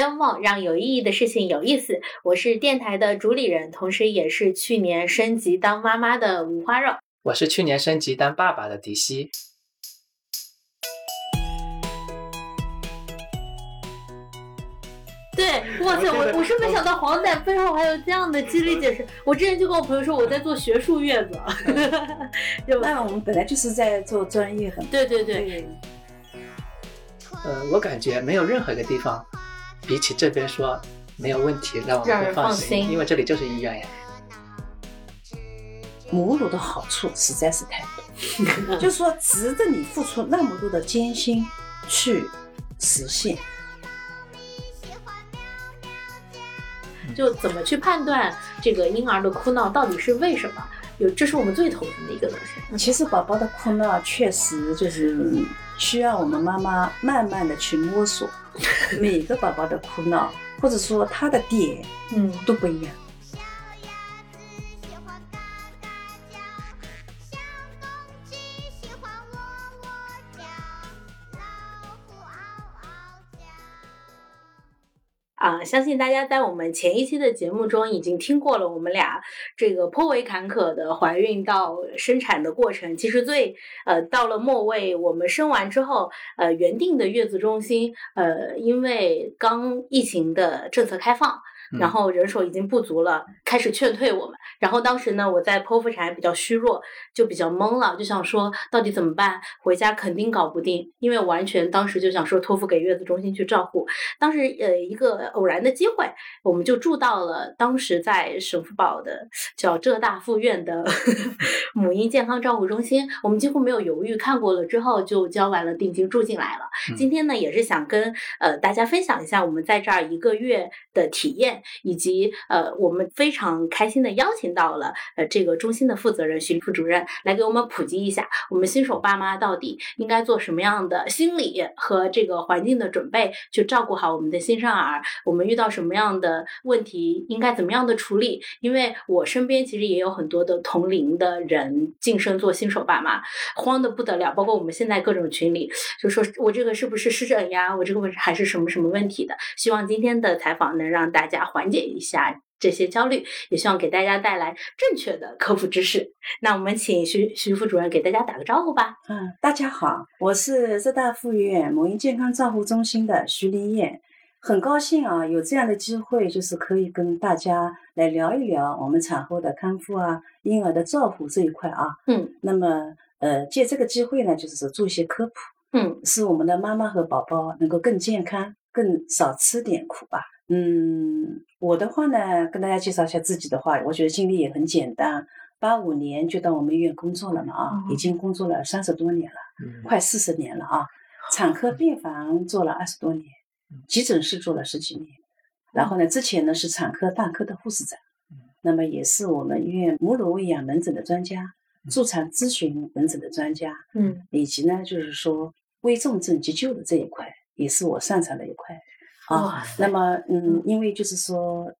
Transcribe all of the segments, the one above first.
周末让有意义的事情有意思。我是电台的主理人，同时也是去年升级当妈妈的五花肉。 我是去年升级当爸爸的迪西。 对，哇塞，我是没想到黄仔背后还有这样的激励解释。我之前就跟我朋友说我在做学术月子， 那我们本来就是在做专业的。 对。 我感觉没有任何一个地方比起这边说没有问题让我们更放心，因为这里就是医院呀。 母乳的好处实在是太多，就是说值得你付出那么多的艰辛去实现。 就怎么去判断这个婴儿的哭闹到底是为什么？这是我们最头疼的一个东西。 其实宝宝的哭闹确实就是需要我们妈妈慢慢的去摸索，每个宝宝的哭闹或者说他的点都不一样。 相信大家在我们前一期的节目中已经听过了我们俩这个颇为坎坷的怀孕到生产的过程。其实到了末位，我们生完之后，原定的月子中心，因为刚疫情的政策开放，然后人手已经不足了，开始劝退我们。然后当时呢，我在剖腹产比较虚弱，就比较懵了，就想说到底怎么办？回家肯定搞不定，因为完全当时就想说托付给月子中心去照顾。当时一个偶然的机会，我们就住到了当时在省妇保的叫浙大附院的母婴健康照护中心。我们几乎没有犹豫，看过了之后就交完了定金住进来了。今天呢，也是想跟大家分享一下我们在这儿1个月的体验，以及我们非常开心的邀请到了这个中心的负责人徐副主任来给我们普及一下我们新手爸妈到底应该做什么样的心理和这个环境的准备，去照顾好我们的新生儿。我们遇到什么样的问题应该怎么样的处理。因为我身边其实也有很多的同龄的人晋升做新手爸妈，慌得不得了。包括我们现在各种群里就说我这个是不是湿疹呀，我这个还是什么什么问题的。希望今天的采访能让大家缓解一下这些焦虑，也希望给大家带来正确的科普知识。那我们请徐副主任给大家打个招呼吧。 大家好，我是浙大附院母婴健康照护中心的徐丽燕，很高兴有这样的机会，就是可以跟大家来聊一聊我们产后的康复婴儿的照护这一块那么借这个机会呢，就是做一些科普，使我们的妈妈和宝宝能够更健康，更少吃点苦吧。我的话呢，跟大家介绍一下自己的话，我觉得经历也很简单。85年就到我们医院工作了嘛已经工作了30多年了，快40年了产科病房做了20多年，急诊室做了10几年，然后呢，之前呢是产科大科的护士长，那么也是我们医院母乳喂养门诊的专家，助产咨询门诊的专家，以及呢就是说危重症急救的这一块也是我擅长的一块那么因为就是说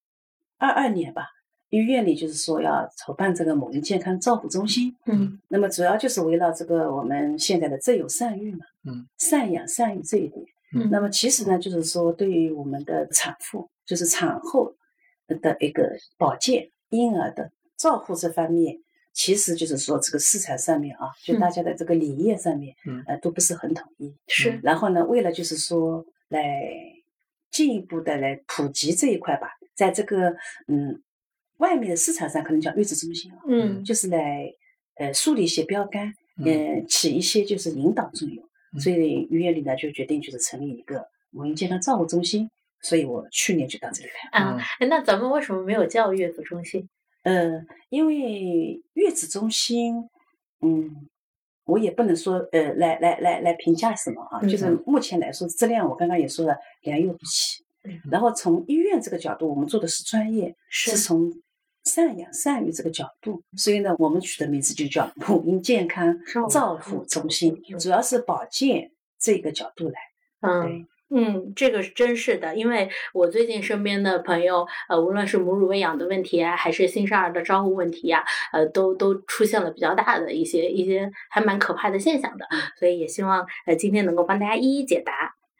22年吧，医院里就是说要筹办这个母婴健康照护中心，那么主要就是围绕这个我们现在的择友善育嘛，赡养赡育这一点。那么其实呢，就是说对于我们的产妇，就是产后的一个保健、婴儿的照护这方面，其实就是说这个市场上面就大家的这个理念上面，都不是很统一。 是。 然后呢，为了就是说来进一步的来普及这一块吧，在这个外面的市场上可能叫月子中心就是来树立一些标杆，起一些就是引导作用。所以医院里呢就决定就是成立一个母婴健康照护中心，所以我去年就到这里来那咱们为什么没有叫月子中心？ 因为月子中心我也不能说来评价什么就是目前来说质量我刚刚也说了良莠不齐，然后从医院这个角度我们做的是专业，是从赡养赡育这个角度，所以呢我们取的名字就叫母婴健康照护中心，主要是保健这个角度来这个真是的，因为我最近身边的朋友无论是母乳喂养的问题还是新生儿的照护问题都出现了比较大的一些还蛮可怕的现象的，所以也希望今天能够帮大家一一解答。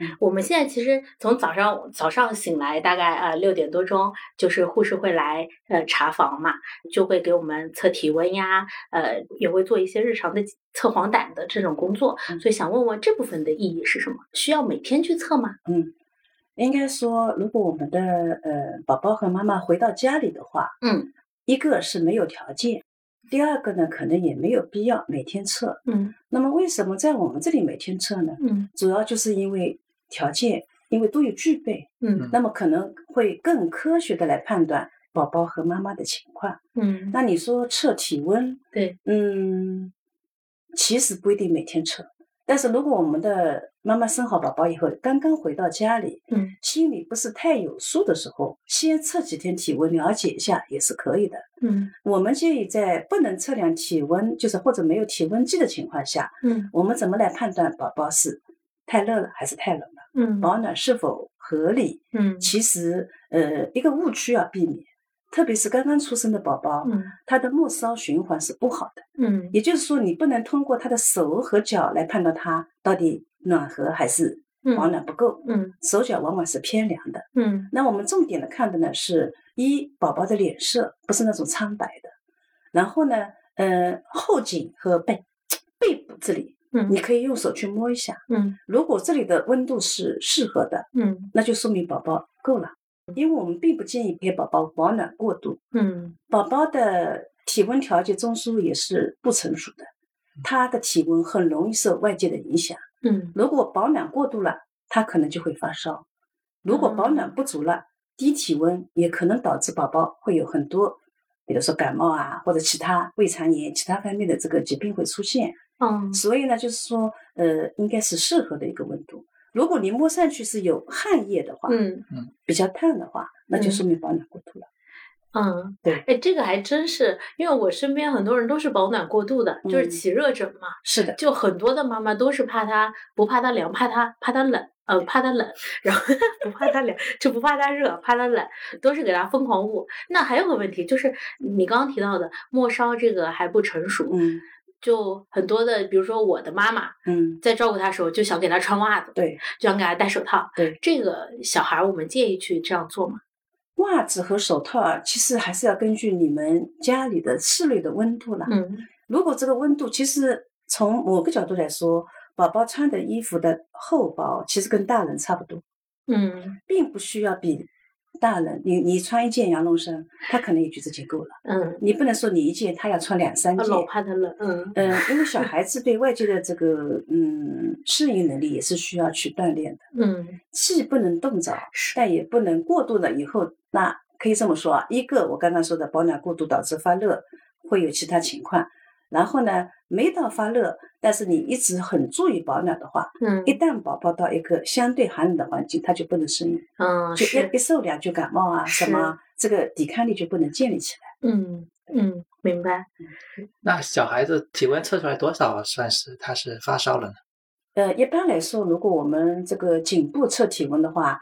我们现在其实从早上醒来，大概6点多钟，就是护士会来查房嘛，就会给我们测体温呀，也会做一些日常的测黄疸的这种工作。所以想问问这部分的意义是什么？需要每天去测吗？ 应该说，如果我们的宝宝和妈妈回到家里的话，一个是没有条件，第二个呢，可能也没有必要每天测。那么为什么在我们这里每天测呢？主要就是因为条件，因为都有具备。那么可能会更科学的来判断宝宝和妈妈的情况。那你说测体温， 对， 其实不一定每天测。但是如果我们的妈妈生好宝宝以后，刚刚回到家里，心里不是太有数的时候，先测几天体温了解一下也是可以的。我们建议在不能测量体温，就是或者没有体温计的情况下，我们怎么来判断宝宝是太热了还是太冷了？保暖是否合理？其实一个误区要避免。特别是刚刚出生的宝宝，他的末梢循环是不好的。也就是说，你不能通过他的手和脚来判断他到底暖和还是保暖不够。手脚往往是偏凉的。那我们重点的看的呢是宝宝的脸色不是那种苍白的，然后呢，后颈和背部这里，你可以用手去摸一下。如果这里的温度是适合的，那就说明宝宝够了。因为我们并不建议给宝宝保暖过度。宝宝的体温调节中枢也是不成熟的，他的体温很容易受外界的影响。如果保暖过度了，他可能就会发烧；如果保暖不足了，低体温也可能导致宝宝会有很多，比如说感冒啊，或者其他胃肠炎、其他方面的这个疾病会出现。所以呢，就是说，应该是适合的一个温度。如果你摸上去是有汗液的话，比较烫的话，那就说明保暖过度了。 对，这个还真是，因为我身边很多人都是保暖过度的，就是起热疹嘛。 是的， 就很多的妈妈都是不怕他凉，怕他冷，怕他冷，然后不怕他凉，就不怕他热，怕他冷，都是给他疯狂捂。那还有个问题就是你刚刚提到的末梢这个还不成熟。就很多的，比如说我的妈妈，在照顾他的时候就想给他穿袜子， 对， 就想给他戴手套， 对， 这个小孩我们建议去这样做吗？ 袜子和手套其实还是要根据你们家里的室内的温度了。如果这个温度，其实从某个角度来说，宝宝穿的衣服的厚薄其实跟大人差不多。并不需要比大人，你穿一件羊绒衫，他可能也觉得就够了。你不能说你一件他要穿2、3件， 老怕他冷。 因为小孩子对外界的这个适应能力也是需要去锻炼的。既不能冻着，但也不能过度了以后，那可以这么说啊，一个我刚刚说的保暖过度导致发热，会有其他情况。然后呢，没到发热，但是你一直很注意保暖的话，一旦宝宝到一个相对寒冷的环境，他就不能适应。就一受凉就感冒啊，什么这个抵抗力就不能建立起来。 明白。 那小孩子体温测出来多少算是他是发烧了呢？ 一般来说，如果我们这个颈部测体温的话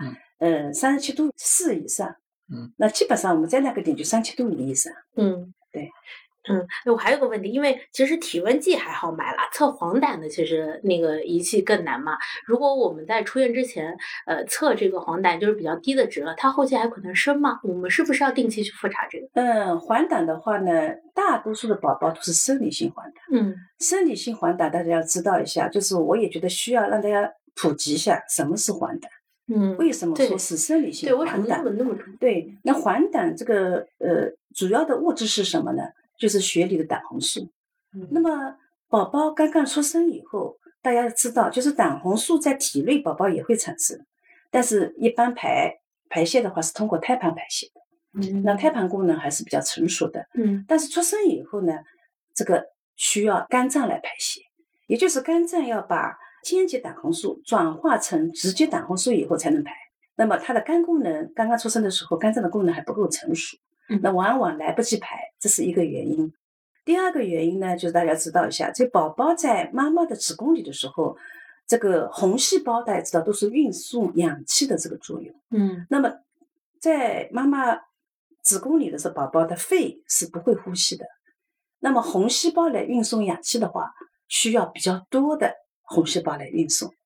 ，37度4以上，那基本上我们在那个点就37度5以上。对。 我还有个问题，因为其实体温计还好买了，测黄疸的其实那个仪器更难嘛。如果我们在出院之前，测这个黄疸就是比较低的值了，它后期还可能升吗？我们是不是要定期去复查这个？ 黄疸的话呢，大多数的宝宝都是生理性黄疸。生理性黄疸大家要知道一下，就是我也觉得需要让大家普及一下什么是黄疸。为什么说是生理性黄疸？ 对，为什么那么重？ 对，那黄疸这个主要的物质是什么呢？就是血里的胆红素。那么宝宝刚刚出生以后，大家知道，就是胆红素在体内宝宝也会产生，但是一般排泄的话是通过胎盘排泄的。那胎盘功能还是比较成熟的。但是出生以后呢，这个需要肝脏来排泄，也就是肝脏要把间接胆红素转化成直接胆红素以后才能排。那么它的肝功能刚刚出生的时候，肝脏的功能还不够成熟，那往往来不及排，这是一个原因。第二个原因呢，就是大家知道一下，这宝宝在妈妈的子宫里的时候，这个红细胞大家知道都是运送氧气的这个作用。那么在妈妈子宫里的这宝宝的肺是不会呼吸的，那么红细胞来运送氧气的话，需要比较多的红细胞来运送。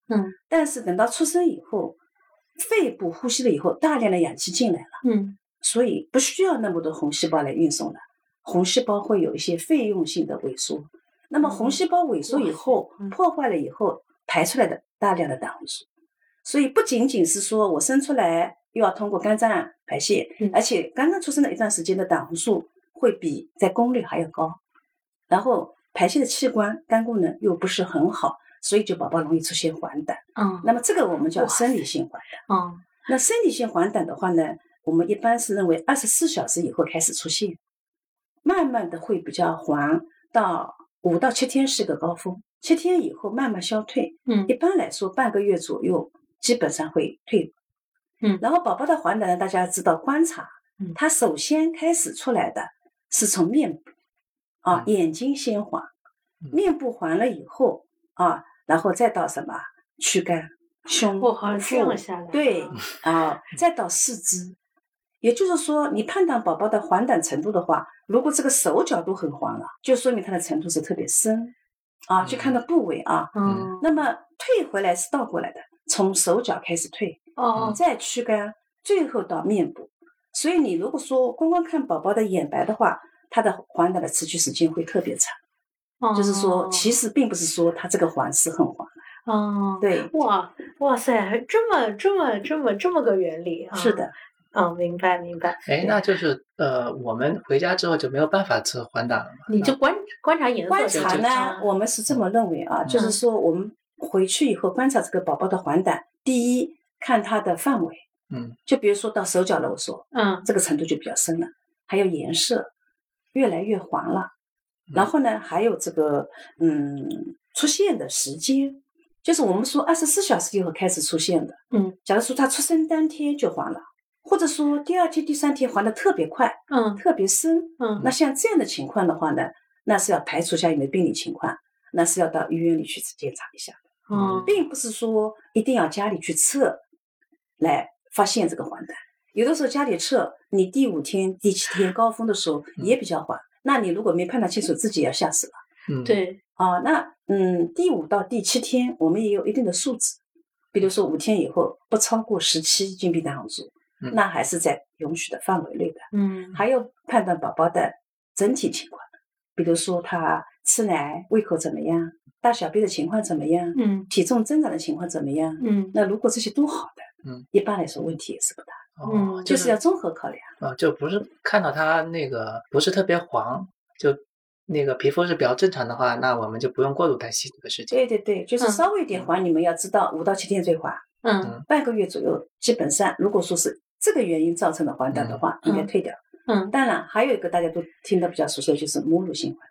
但是等到出生以后，肺部呼吸了以后，大量的氧气进来了，所以不需要那么多红细胞来运送了，红细胞会有一些费用性的萎缩。那么红细胞萎缩以后，破坏了以后排出来的大量的胆红素，所以不仅仅是说我生出来又要通过肝脏排泄，而且刚刚出生的一段时间的胆红素会比在宫内还要高，然后排泄的器官肝功能又不是很好，所以就宝宝容易出现黄疸。那么这个我们叫生理性黄疸。那生理性黄疸的话呢，我们一般是认为24小时以后开始出现，慢慢的会比较黄，到5到7天是个高峰，7天以后慢慢消退。一般来说半个月左右基本上会退。然后宝宝的黄疸呢，大家知道观察，它首先开始出来的是从面部眼睛先黄，面部黄了以后然后再到什么躯干、胸、腹，对再到四肢。也就是说，你判断宝宝的黄疸程度的话，如果这个手脚都很黄了，就说明它的程度是特别深去看到部位那么退回来是倒过来的，从手脚开始退再躯干，最后到面部。所以你如果说光光看宝宝的眼白的话，它的黄疸的持续时间会特别长。就是说其实并不是说它这个黄是很黄对， 哇塞，这么个原理是的。 明白。 那就是我们回家之后就没有办法测黄疸了吗？ 你就观察颜色。 观察呢，我们是这么认为就是说我们回去以后观察这个宝宝的黄疸，第一看它的范围，就比如说到手脚了，我说这个程度就比较深了，还有颜色越来越黄了，然后呢还有这个出现的时间，就是我们说24小时以后开始出现的。假如说他出生当天就黄了，或者说第2天第3天黄的特别快特别深那像这样的情况的话呢，那是要排除一下有没有病理情况，那是要到医院里去检查一下并不是说一定要家里去测来发现这个黄疸。有的时候家里测，你第5天第7天高峰的时候也比较黄，那你如果没判断清楚，自己也要吓死了。 对那第5到第7天我们也有一定的数值，比如说5天以后不超过17金币胆红素，那还是在允许的范围内的。还有判断宝宝的整体情况，比如说他吃奶胃口怎么样，大小便的情况怎么样，体重增长的情况怎么样，那如果这些都好的，一般来说问题也是不大。就是要综合考量。 就不是看到他那个不是特别黄，就那个皮肤是比较正常的话，那我们就不用过度担心这个事情。 对，就是稍微一点黄，你们要知道5到7天最黄，半个月左右基本上如果说是这个原因造成的黄疸的话，应该退掉。当然还有一个大家都听得比较熟悉的就是母乳性黄疸。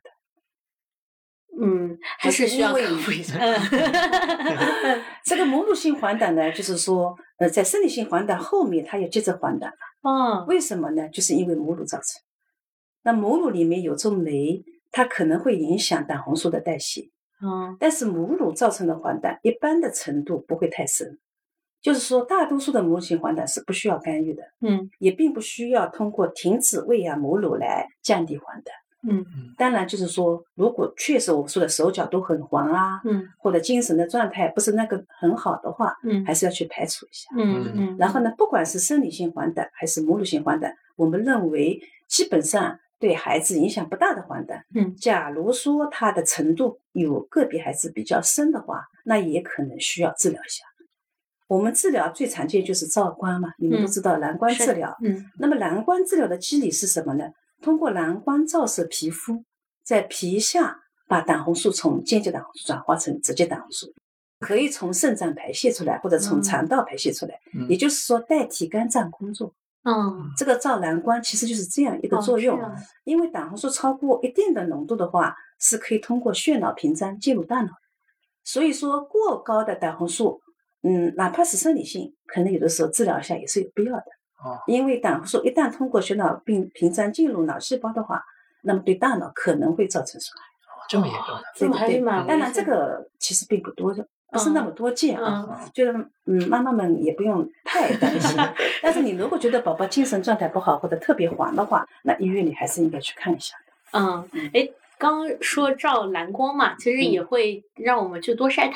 还是需要考虑一下。 这个母乳性黄疸呢，就是说在生理性黄疸后面它也接着黄疸了。为什么呢？就是因为母乳造成。那母乳里面有种酶，它可能会影响胆红素的代谢。但是母乳造成的黄疸一般的程度不会太深，就是说大多数的母乳性黄疸是不需要干预的。也并不需要通过停止喂养母乳来降低黄疸。当然就是说如果确实我说的手脚都很黄或者精神的状态不是那个很好的话，还是要去排除一下。然后呢，不管是生理性黄疸还是母乳性黄疸，我们认为基本上对孩子影响不大的黄疸。假如说它的程度有个别孩子比较深的话，那也可能需要治疗一下。我们治疗最常见就是照光嘛，你们都知道蓝光治疗。那么蓝光治疗的机理是什么呢？通过蓝光照射皮肤，在皮下把胆红素从间接胆红素转化成直接胆红素，可以从肾脏排泄出来或者从肠道排泄出来，也就是说代替肝脏工作。这个照蓝光其实就是这样一个作用。因为胆红素超过一定的浓度的话，是可以通过血脑屏障进入大脑，所以说过高的胆红素哪怕是生理性，可能有的时候治疗一下也是有必要的。因为胆红素一旦通过血脑屏障进入脑细胞的话，那么对大脑可能会造成损害。 这么严重的？ 对，当然这个其实并不多，不是那么多见就是妈妈们也不用太担心。但是你如果觉得宝宝精神状态不好或者特别黄的话，那医院里还是应该去看一下的。 刚说照蓝光嘛，其实也会让我们去多晒太阳。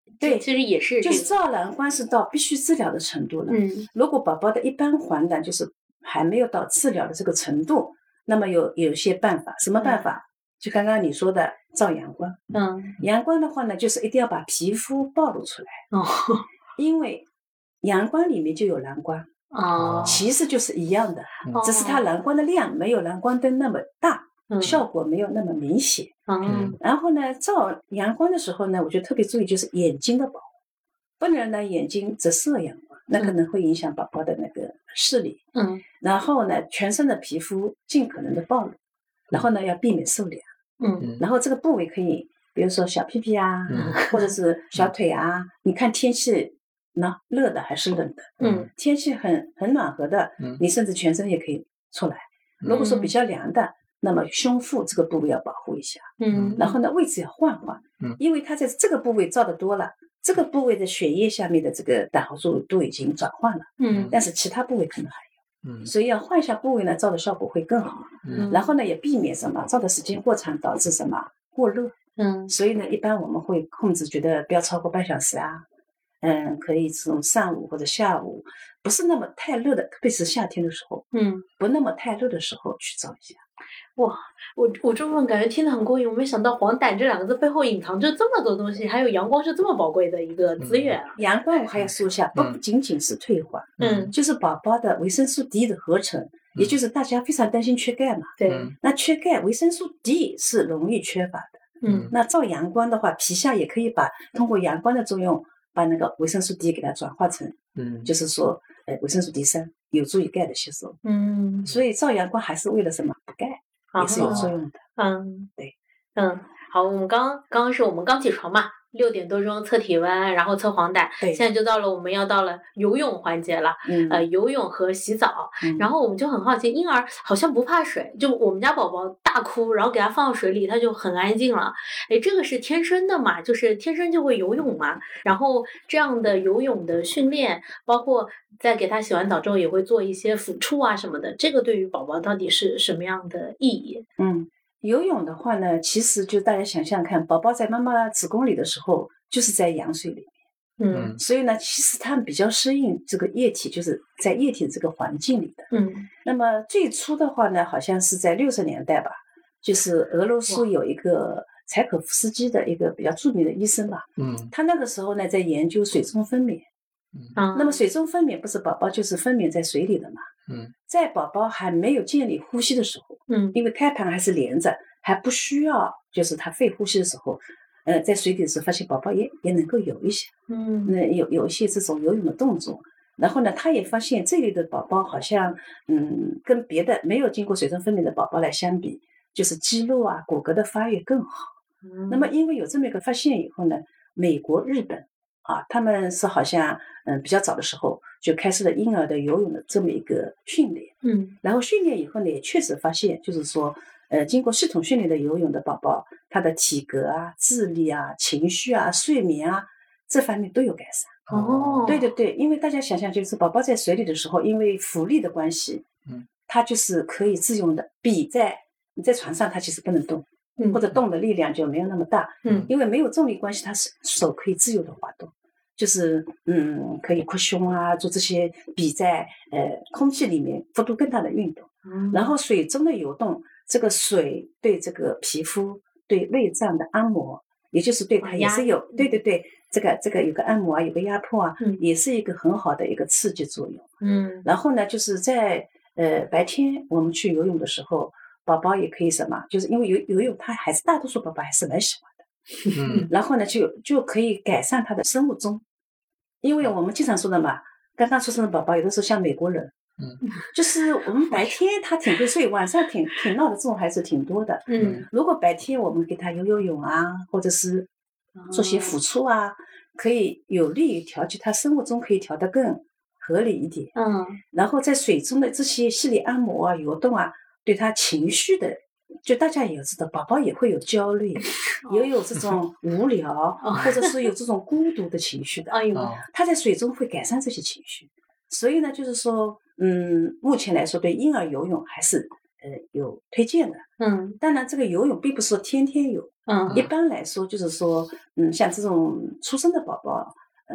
对， 其实也是就是照蓝光是到必须治疗的程度了。如果宝宝的一般黄疸就是还没有到治疗的这个程度，那么有些办法，什么办法？就刚刚你说的照阳光。阳光的话呢，就是一定要把皮肤暴露出来。因为阳光里面就有蓝光。其实就是一样的，只是它蓝光的量没有蓝光灯那么大，效果没有那么明显。然后呢，照阳光的时候呢，我觉得特别注意就是眼睛的保护，不能呢眼睛折射阳光，那可能会影响宝宝的那个视力。然后呢，全身的皮肤尽可能的暴露，然后呢要避免受凉。然后这个部位可以，比如说小屁屁啊，或者是小腿啊，你看天气热的还是冷的？天气很暖和的，你甚至全身也可以出来。如果说比较凉的，那么胸腹这个部位要保护一下。然后呢，位置要换换。因为它在这个部位照的多了，这个部位的血液下面的这个胆红素都已经转换了。但是其他部位可能还有。所以要换一下部位呢，照的效果会更好。然后呢，也避免什么照的时间过长导致什么过热。所以呢，一般我们会控制，觉得不要超过半小时啊。可以从上午或者下午，不是那么太热的，特别是夏天的时候，不那么太热的时候去照一下。 哇，我这部分感觉听得很过瘾，我没想到黄疸这两个字背后隐藏着这么多东西，还有阳光是这么宝贵的一个资源。 阳光我还要说一下，不仅仅是退化，就是宝宝的维生素 D 的合成，也就是大家非常担心缺钙嘛。 对， 那缺钙，维生素 D 是容易缺乏的。那照阳光的话，皮下也可以通过阳光的作用，把那个维生素 D 给它转化成，就是说，维生素 D3 有助于钙的吸收。所以照阳光还是为了什么？补钙也是有作用的。对。 好，我们刚刚是我们刚起床嘛，6点多钟测体温，然后测黄疸，现在就我们要到了游泳环节了。游泳和洗澡。然后我们就很好奇，婴儿好像不怕水，就我们家宝宝大哭，然后给他放到水里，他就很安静了。这个是天生的嘛？就是天生就会游泳嘛？然后这样的游泳的训练，包括在给他洗完澡之后也会做一些抚触啊什么的，这个对于宝宝到底是什么样的意义？ 游泳的话呢，其实就大家想象看，宝宝在妈妈子宫里的时候，就是在羊水里面。所以呢，其实他们比较适应这个液体，就是在液体这个环境里的。那么最初的话呢，好像是在60年代吧，就是俄罗斯有一个柴可夫斯基的一个比较著名的医生吧。他那个时候呢，在研究水中分娩。那么水中分娩不是宝宝就是分娩在水里的嘛？在宝宝还没有建立呼吸的时候，因为胎盘还是连着，还不需要就是他肺呼吸的时候，在水底的时候发现宝宝也能够游一下，有一些这种游泳的动作。然后呢，他也发现这类的宝宝好像，跟别的没有经过水中分娩的宝宝来相比，就是肌肉啊、骨骼的发育更好。那么因为有这么一个发现以后呢，美国、日本他们是好像比较早的时候就开始了婴儿的游泳的这么一个训练。然后训练以后呢，也确实发现，就是说，经过系统训练的游泳的宝宝，他的体格啊、智力啊、情绪啊、睡眠啊这方面都有改善。对对对，因为大家想象就是宝宝在水里的时候，因为浮力的关系，他就是可以自由的，比你在船上他其实不能动，或者动的力量就没有那么大。因为没有重力关系，他手可以自由的滑动，就是可以扩胸啊，做这些比在空气里面幅度更大的运动。然后水中的游动，这个水对这个皮肤、对内脏的按摩，也就是对它也是有，对对对，这个有个按摩啊，有个压迫啊，也是一个很好的一个刺激作用。然后呢，就是在白天我们去游泳的时候，宝宝也可以什么，就是因为游泳，他还是大多数宝宝还是蛮喜欢的。然后呢，就可以改善他的生物钟，因为我们经常说的嘛，刚刚出生的宝宝有的时候像美国人，就是我们白天他挺会睡，晚上挺闹的这种孩子挺多的。如果白天我们给他游泳啊，或者是做些抚触啊，可以有利于调节他生物钟，可以调得更合理一点。然后在水中的这些系列按摩啊、游动啊，对他情绪的，就大家也知道，宝宝也会有焦虑，也有这种无聊，或者是有这种孤独的情绪的。他在水中会改善这些情绪。所以呢，就是说，目前来说，对婴儿游泳还是有推荐的。当然，这个游泳并不是说天天游， 一般来说就是说，像这种出生的宝宝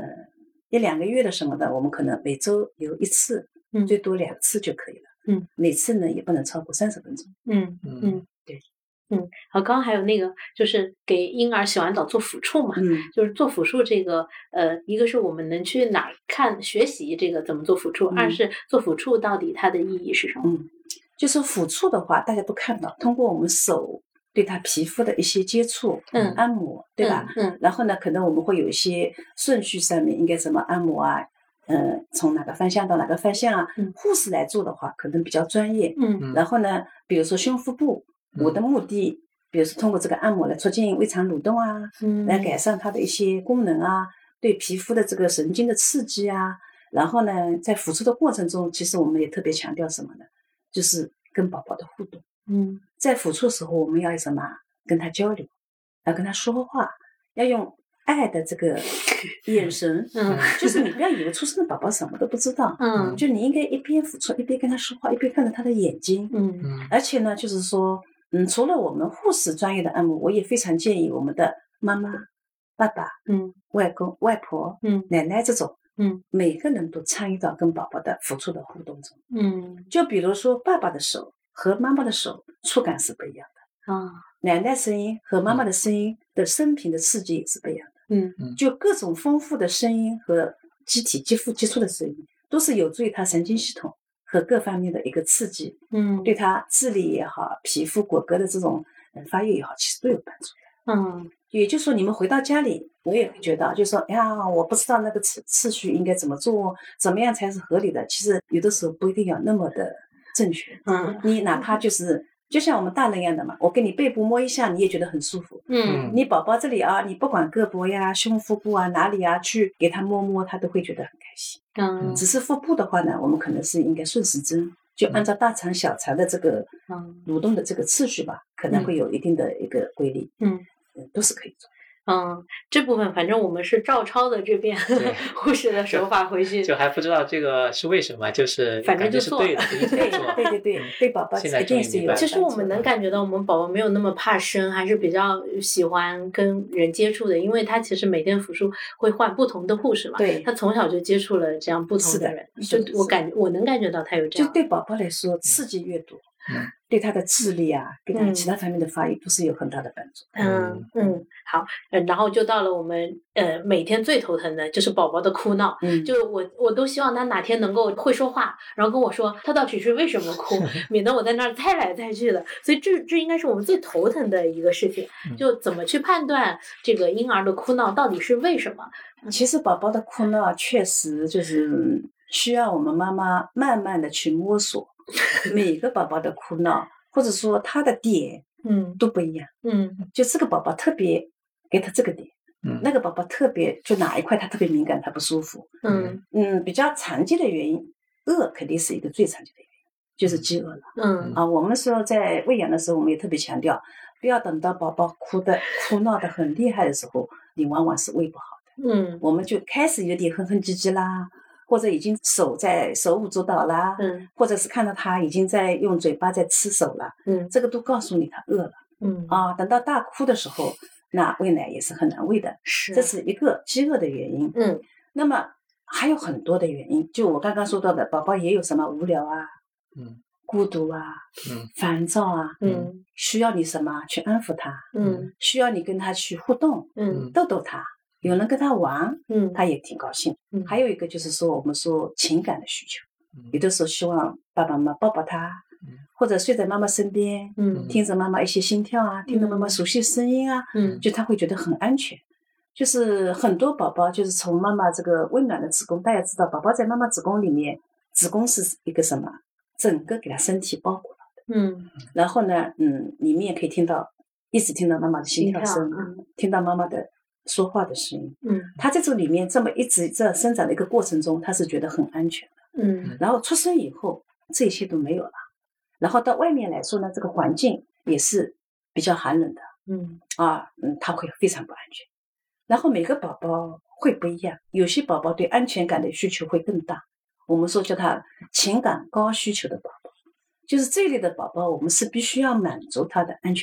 ，1-2个月的什么的，我们可能每周有1次，最多2次就可以了。每次呢也不能超过30分钟。对。 刚刚还有那个就是给婴儿洗完澡做抚触嘛，就是做抚触这个，一个是我们能去哪儿看学习这个怎么做抚触，二是做抚触到底它的意义是什么？ 就是抚触的话，大家都看到，通过我们手对他皮肤的一些接触，按摩，对吧？然后呢，可能我们会有一些顺序上面应该怎么按摩啊，从哪个方向到哪个方向啊，护士来做的话可能比较专业。然后呢，比如说胸腹部，我的目的，比如说通过这个按摩来促进胃肠蠕动啊，来改善它的一些功能啊，对皮肤的这个神经的刺激啊。然后呢，在抚触的过程中，其实我们也特别强调什么呢？就是跟宝宝的互动。在抚触的时候，我们要什么？跟他交流，要跟他说话，要用爱的这个眼神。就是你不要以为出生的宝宝什么都不知道。就你应该一边抚触，一边跟他说话，一边看着他的眼睛。而且呢，就是说，除了我们护士专业的按摩，我也非常建议我们的妈妈、爸爸、外公、外婆、奶奶这种。每个人都参与到跟宝宝的抚触的互动中。就比如说爸爸的手和妈妈的手触感是不一样的。奶奶声音和妈妈的声音的声频的刺激也是不一样的。就各种丰富的声音和机体肌肤接触的声音，都是有助于他神经系统和各方面的一个刺激。对他智力也好，皮肤骨骼的这种发育也好，其实都有帮助的。也就是说，你们回到家里，我也会觉得，就是说，哎呀，我不知道那个次序应该怎么做，怎么样才是合理的。其实有的时候不一定要那么的正确。你哪怕就是就像我们大人一样的嘛，我给你背部摸一下，你也觉得很舒服。你宝宝这里啊，你不管胳膊呀、胸腹部啊哪里啊，去给他摸摸，他都会觉得很开心。只是腹部的话呢，我们可能是应该顺时针，就按照大肠小肠的这个蠕动的这个次序吧，可能会有一定的一个规律。都是可以做。 这部分反正我们是照抄的这边护士的手法回去， 就还不知道这个是为什么，就是反正就做对的，就一直做。 对宝宝一定是有。 其实我们能感觉到我们宝宝没有那么怕生，还是比较喜欢跟人接触的，因为他其实每天抚触会换不同的护士嘛，他从小就接触了这样不同的人，就我能感觉到他有这样。 就对宝宝来说，刺激越多，对他的智力啊，对他其他方面的发育都是有很大的帮助。 好，然后就到了我们每天最头疼的就是宝宝的哭闹。就我都希望他哪天能够会说话，然后跟我说他到底是为什么哭，免得我在那儿猜来猜去的。所以这应该是我们最头疼的一个事情，就怎么去判断这个婴儿的哭闹到底是为什么。 其实宝宝的哭闹确实就是需要我们妈妈慢慢的去摸索。每个宝宝的哭闹或者说他的点都不一样。就这个宝宝特别给他这个点，那个宝宝特别就哪一块他特别敏感，他不舒服。比较常见的原因，饿肯定是一个最常见的原因，就是饥饿了。我们说在喂养的时候，我们也特别强调，不要等到宝宝哭闹的很厉害的时候，你往往是喂不好的。我们就开始有点哼哼唧唧啦，或者已经手舞足蹈啦，或者是看到他已经在用嘴巴在吃手了，这个都告诉你他饿了。等到大哭的时候，那喂奶也是很难喂的，这是一个饥饿的原因。那么还有很多的原因，就我刚刚说到的，宝宝也有什么无聊啊，孤独啊，烦躁啊，需要你什么去安抚他，需要你跟他去互动，逗逗他。有人跟他玩，他也挺高兴。还有一个就是说，我们说情感的需求，有的时候希望爸爸妈妈抱抱他，或者睡在妈妈身边，听着妈妈一些心跳啊，听着妈妈熟悉声音啊，就他会觉得很安全。就是很多宝宝就是从妈妈这个温暖的子宫，大家知道，宝宝在妈妈子宫里面，子宫是一个什么？整个给他身体包裹了的。然后呢，里面可以一直听到妈妈的心跳声，听到妈妈的说话的声音。他在这里面这么一直在生长的一个过程中，他是觉得很安全的。然后出生以后，这些都没有了。然后到外面来说呢，这个环境也是比较寒冷的。他会非常不安全。然后每个宝宝会不一样，有些宝宝对安全感的需求会更大。我们说叫他情感高需求的宝宝，就是这一类的宝宝，我们是必须要满足他的安全感。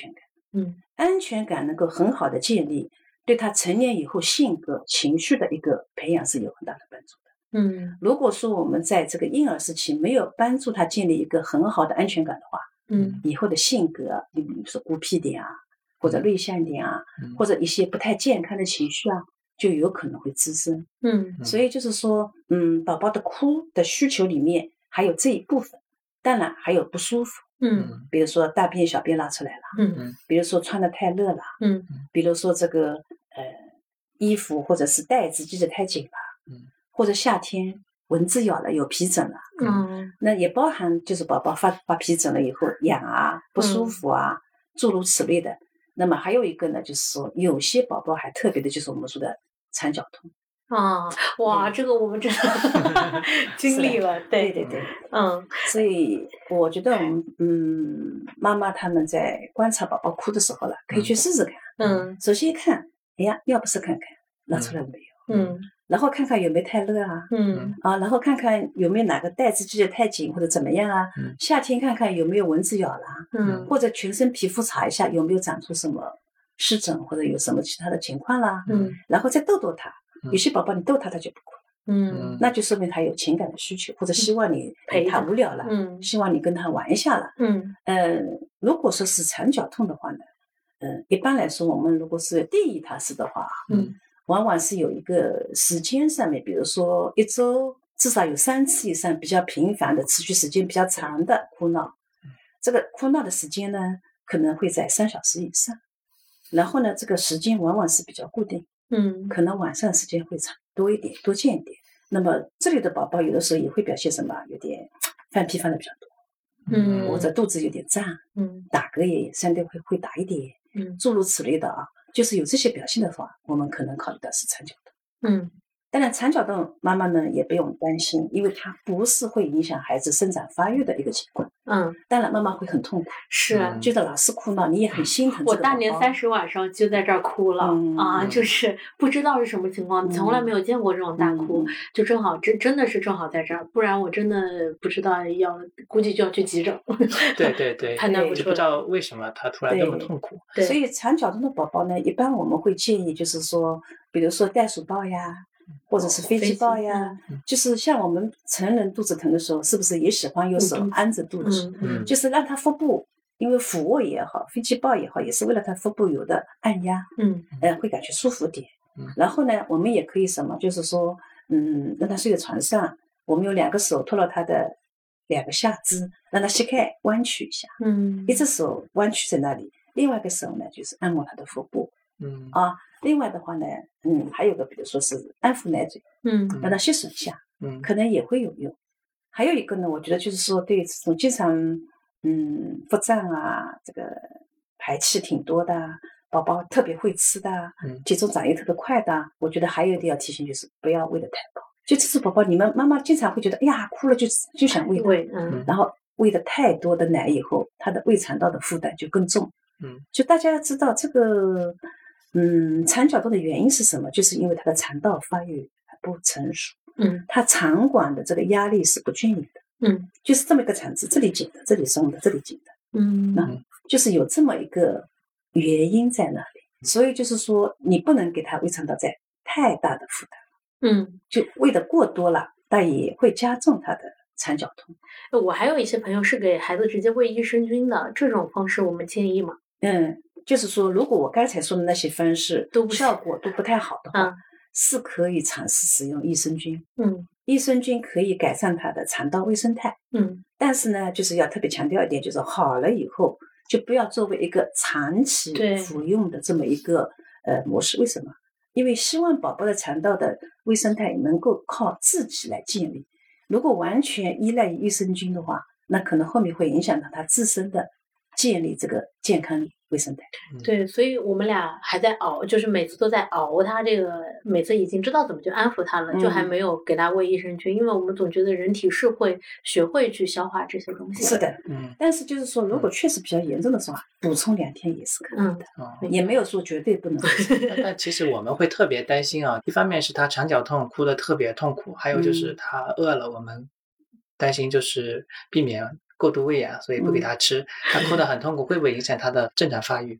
安全感能够很好的建立，对他成年以后性格、情绪的一个培养是有很大的帮助的。如果说我们在这个婴儿时期没有帮助他建立一个很好的安全感的话，以后的性格，你比如说孤僻点啊，或者内向点啊，或者一些不太健康的情绪啊，就有可能会滋生。所以就是说，宝宝的哭的需求里面还有这一部分，当然还有不舒服。比如说大便小便拉出来了，比如说穿得太热了，比如说这个衣服或者是带子系得太紧了，或者夏天蚊子咬了有皮疹了，那也包含就是宝宝发皮疹了以后痒啊不舒服啊，诸如此类的。那么还有一个呢，就是说有些宝宝还特别的就是我们说的缠脚痛。 哇，这个我们真的经历了，对， 所以我觉得我们妈妈他们在观察宝宝哭的时候了，可以去试试看。首先看，哎呀，尿不湿看看拉出来没有，然后看看有没有太热啊，然后看看有没有哪个带子系得太紧或者怎么样啊，夏天看看有没有蚊子咬了，或者全身皮肤查一下有没有长出什么湿疹或者有什么其他的情况啦，然后再逗逗他。有些宝宝你逗他就不哭了，那就说明他有情感的需求，或者希望你陪他无聊了，希望你跟他玩一下了。如果说是缠脚痛的话呢，一般来说我们如果是定义它是的话，往往是有一个时间上面，比如说一周至少有3次以上比较频繁的持续时间比较长的哭闹，这个哭闹的时间呢可能会在3小时以上，然后呢这个时间往往是比较固定，可能晚上时间会长多一点，多见一点。那么这里的宝宝有的时候也会表现什么，有点犯屁犯的比较多，或者肚子有点胀，打嗝也相对会打一点，诸如此类的啊，就是有这些表现的话，我们可能考虑到是缠脚痛。当然缠脚痛妈妈们也不用担心，因为它不是会影响孩子生长发育的一个情况。当然妈妈会很痛苦， 是觉得老是哭闹，你也很心疼这个宝宝。 我大年30晚上就在这儿哭了，就是不知道是什么情况，从来没有见过这种大哭，就正好真的是正好在这儿，不然我真的不知道估计就要去急诊。 对， 判断不出来， 不知道为什么他突然那么痛苦。 所以缠脚痛的宝宝呢，一般我们会建议就是说，比如说袋鼠抱呀，或者是飞机抱呀，就是像我们成人肚子疼的时候，是不是也喜欢用手按着肚子，就是让他腹部，因为俯卧也好，飞机抱也好，也是为了他腹部有的按压，会感觉舒服点。然后呢，我们也可以什么，就是说，让他睡在床上，我们用2个手托了他的2个下肢，让他膝盖弯曲一下，一只手弯曲在那里，另外一个手呢就是按摩他的腹部，另外的话呢，还有个比如说是安抚奶嘴，让他吸吮一下，可能也会有用。还有一个呢，我觉得就是说对这种经常腹胀啊，这个排气挺多的，宝宝特别会吃的，体重长又特别快的，我觉得还有一点要提醒就是不要喂得太饱。就这次宝宝，你们妈妈经常会觉得，哎呀，哭了就想喂他，然后喂的太多的奶以后，他的胃肠道的负担就更重。就大家要知道这个。缠脚痛的原因是什么？就是因为他的肠道发育还不成熟，他肠管的这个压力是不均匀的，就是这么一个肠子，这里紧的，这里松的，这里紧的，就是有这么一个原因在那里，所以就是说你不能给他胃肠道再太大的负担，就喂得过多了，但也会加重他的缠脚痛。 我还有一些朋友是给孩子直接喂益生菌的，这种方式我们建议吗？ 就是说，如果我刚才说的那些方式效果都不太好的话，是可以尝试使用益生菌。益生菌可以改善它的肠道微生态。但是呢，就是要特别强调一点，就是好了以后就不要作为一个长期服用的这么一个模式。为什么？因为希望宝宝的肠道的微生态能够靠自己来建立。如果完全依赖于益生菌的话，那可能后面会影响到他自身的建立这个健康卫生态。 对，所以我们俩还在熬，就是每次都在熬他这个，每次已经知道怎么去安抚他了，就还没有给他喂益生菌，因为我们总觉得人体是会学会去消化这些东西。 是的，但是就是说，如果确实比较严重的时候，补充2天也是可以的，也没有说绝对不能。 但其实我们会特别担心啊，一方面是他肠绞痛哭得特别痛苦，还有就是他饿了，我们担心就是避免过度喂养，所以不给他吃，他哭得很痛苦，会不会影响他的正常发育？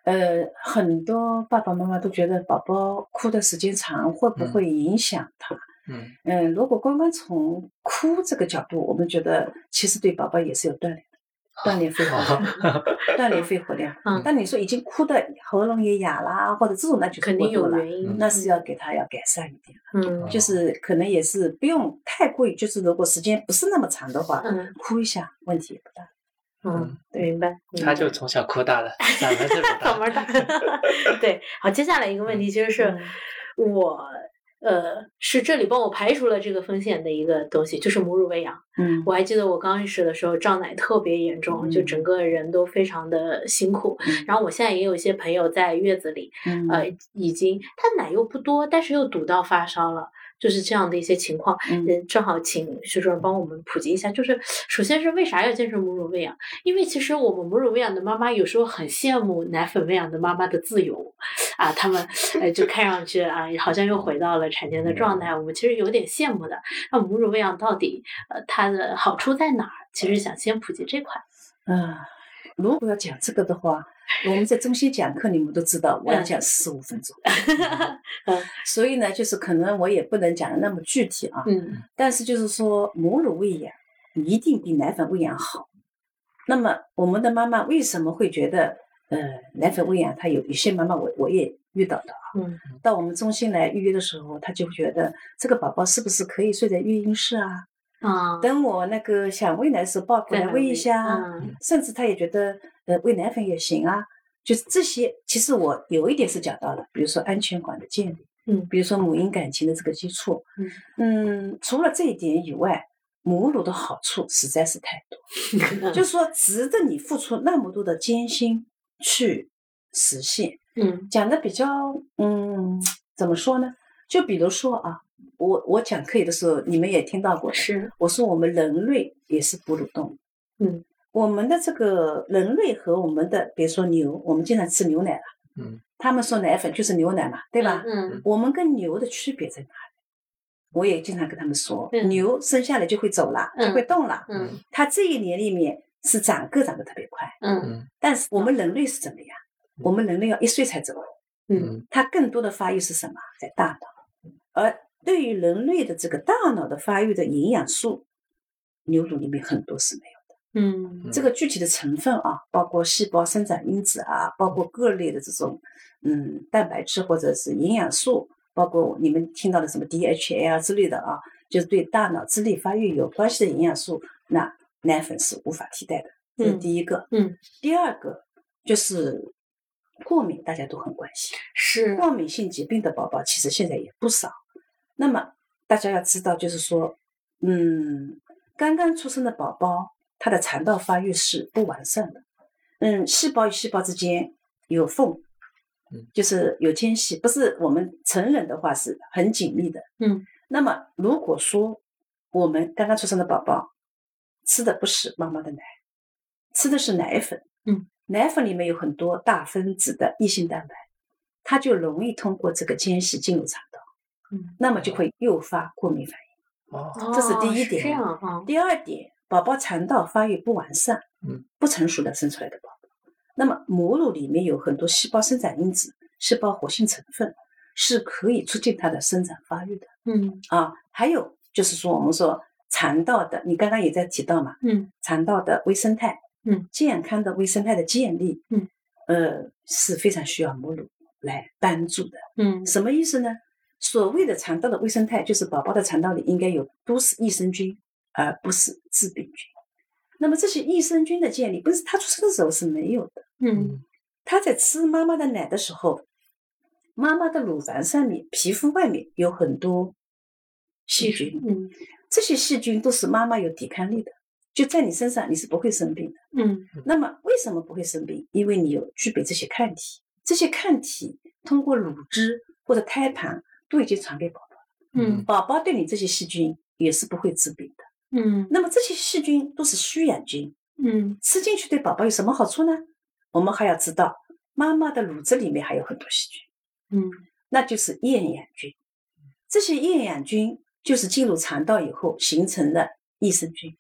很多爸爸妈妈都觉得宝宝哭的时间长会不会影响他？如果光光从哭这个角度，我们觉得其实对宝宝也是有锻炼的，锻炼肺活量，锻炼肺活量。但你说已经哭的喉咙也哑啦，或者这种那就肯定有原因， 那是要给他要改善一点了。就是可能也是不用太过于，就是如果时间不是那么长的话，哭一下问题也不大。 明白。 他就从小哭大的，嗓门大。 对，好，接下来一个问题其实是我是这里帮我排除了这个风险的一个东西，就是母乳喂养。我还记得我刚开始的时候胀奶特别严重，就整个人都非常的辛苦。然后我现在也有一些朋友在月子里，已经他奶又不多，但是又堵到发烧了。就是这样的一些情况，正好请徐主任帮我们普及一下。就是首先是为啥要坚持母乳喂养？因为其实我们母乳喂养的妈妈有时候很羡慕奶粉喂养的妈妈的自由啊，他们就看上去啊好像又回到了产前的状态，我们其实有点羡慕的。那母乳喂养到底它的好处在哪儿？其实想先普及这块。 如果要讲这个的话，我们在中心讲课你们都知道，我要讲15分钟。所以呢，就是可能我也不能讲的那么具体啊。但是就是说，母乳喂养一定比奶粉喂养好。那么我们的妈妈为什么会觉得奶粉喂养，她有些妈妈我也遇到的啊。到我们中心来预约的时候，她就觉得这个宝宝是不是可以睡在育婴室啊？等我那个想喂奶的时候抱过来喂一下，甚至他也觉得喂奶粉也行啊。就是这些，其实我有一点是讲到了，比如说安全感的建立，比如说母婴感情的这个基础，除了这一点以外，母乳的好处实在是太多，就是说值得你付出那么多的艰辛去实现。讲的比较怎么说呢？就比如说啊。我讲课的时候，你们也听到过， 是我说我们人类也是哺乳动物。我们的这个人类和我们的，比如说牛，我们经常吃牛奶了。他们说奶粉就是牛奶嘛，对吧？我们跟牛的区别在哪里？我也经常跟他们说，牛生下来就会走了，就会动了。它这一年里面是长个长得特别快。但是我们人类是怎么样？我们人类要1岁才走。它更多的发育是什么？在大脑。而对于人类的这个大脑的发育的营养素，牛乳里面很多是没有的。这个具体的成分啊，包括细胞生长因子啊，包括各类的这种蛋白质或者是营养素，包括你们听到的什么 DHA 啊之类的啊，就是对大脑智力发育有关系的营养素，那奶粉是无法替代的。这是第一个。第二个就是过敏，大家都很关心。 是过敏性疾病的宝宝其实现在也不少。那么大家要知道，就是说，刚刚出生的宝宝，他的肠道发育是不完善的。细胞与细胞之间有缝，就是有间隙，不是我们成人的话是很紧密的。那么如果说我们刚刚出生的宝宝吃的不是妈妈的奶，吃的是奶粉，奶粉里面有很多大分子的异性蛋白，它就容易通过这个间隙进入肠道。那么就会诱发过敏反应。这是第一点。 这样第二点，宝宝肠道发育不完善，不成熟的生出来的宝宝，那么母乳里面有很多细胞生长因子、细胞活性成分，是可以促进它的生长发育的。还有就是说，我们说肠道的，你刚刚也在提到嘛，肠道的微生态，健康的微生态的建立，是非常需要母乳来帮助的。什么意思呢？所谓的肠道的微生态，就是宝宝的肠道里应该有都是益生菌，而不是致病菌。那么这些益生菌的建立，不是他出生的时候是没有的。他在吃妈妈的奶的时候，妈妈的乳房上面、皮肤外面有很多细菌，这些细菌都是妈妈有抵抗力的，就在你身上你是不会生病的。那么为什么不会生病？因为你有具备这些抗体，这些抗体通过乳汁或者胎盘都已经传给宝宝。宝宝对你这些细菌也是不会致病的。那么这些细菌都是需氧菌。吃进去对宝宝有什么好处呢？我们还要知道，妈妈的乳汁里面还有很多细菌。那就是厌氧菌。这些厌氧菌就是进入肠道以后形成的益生菌。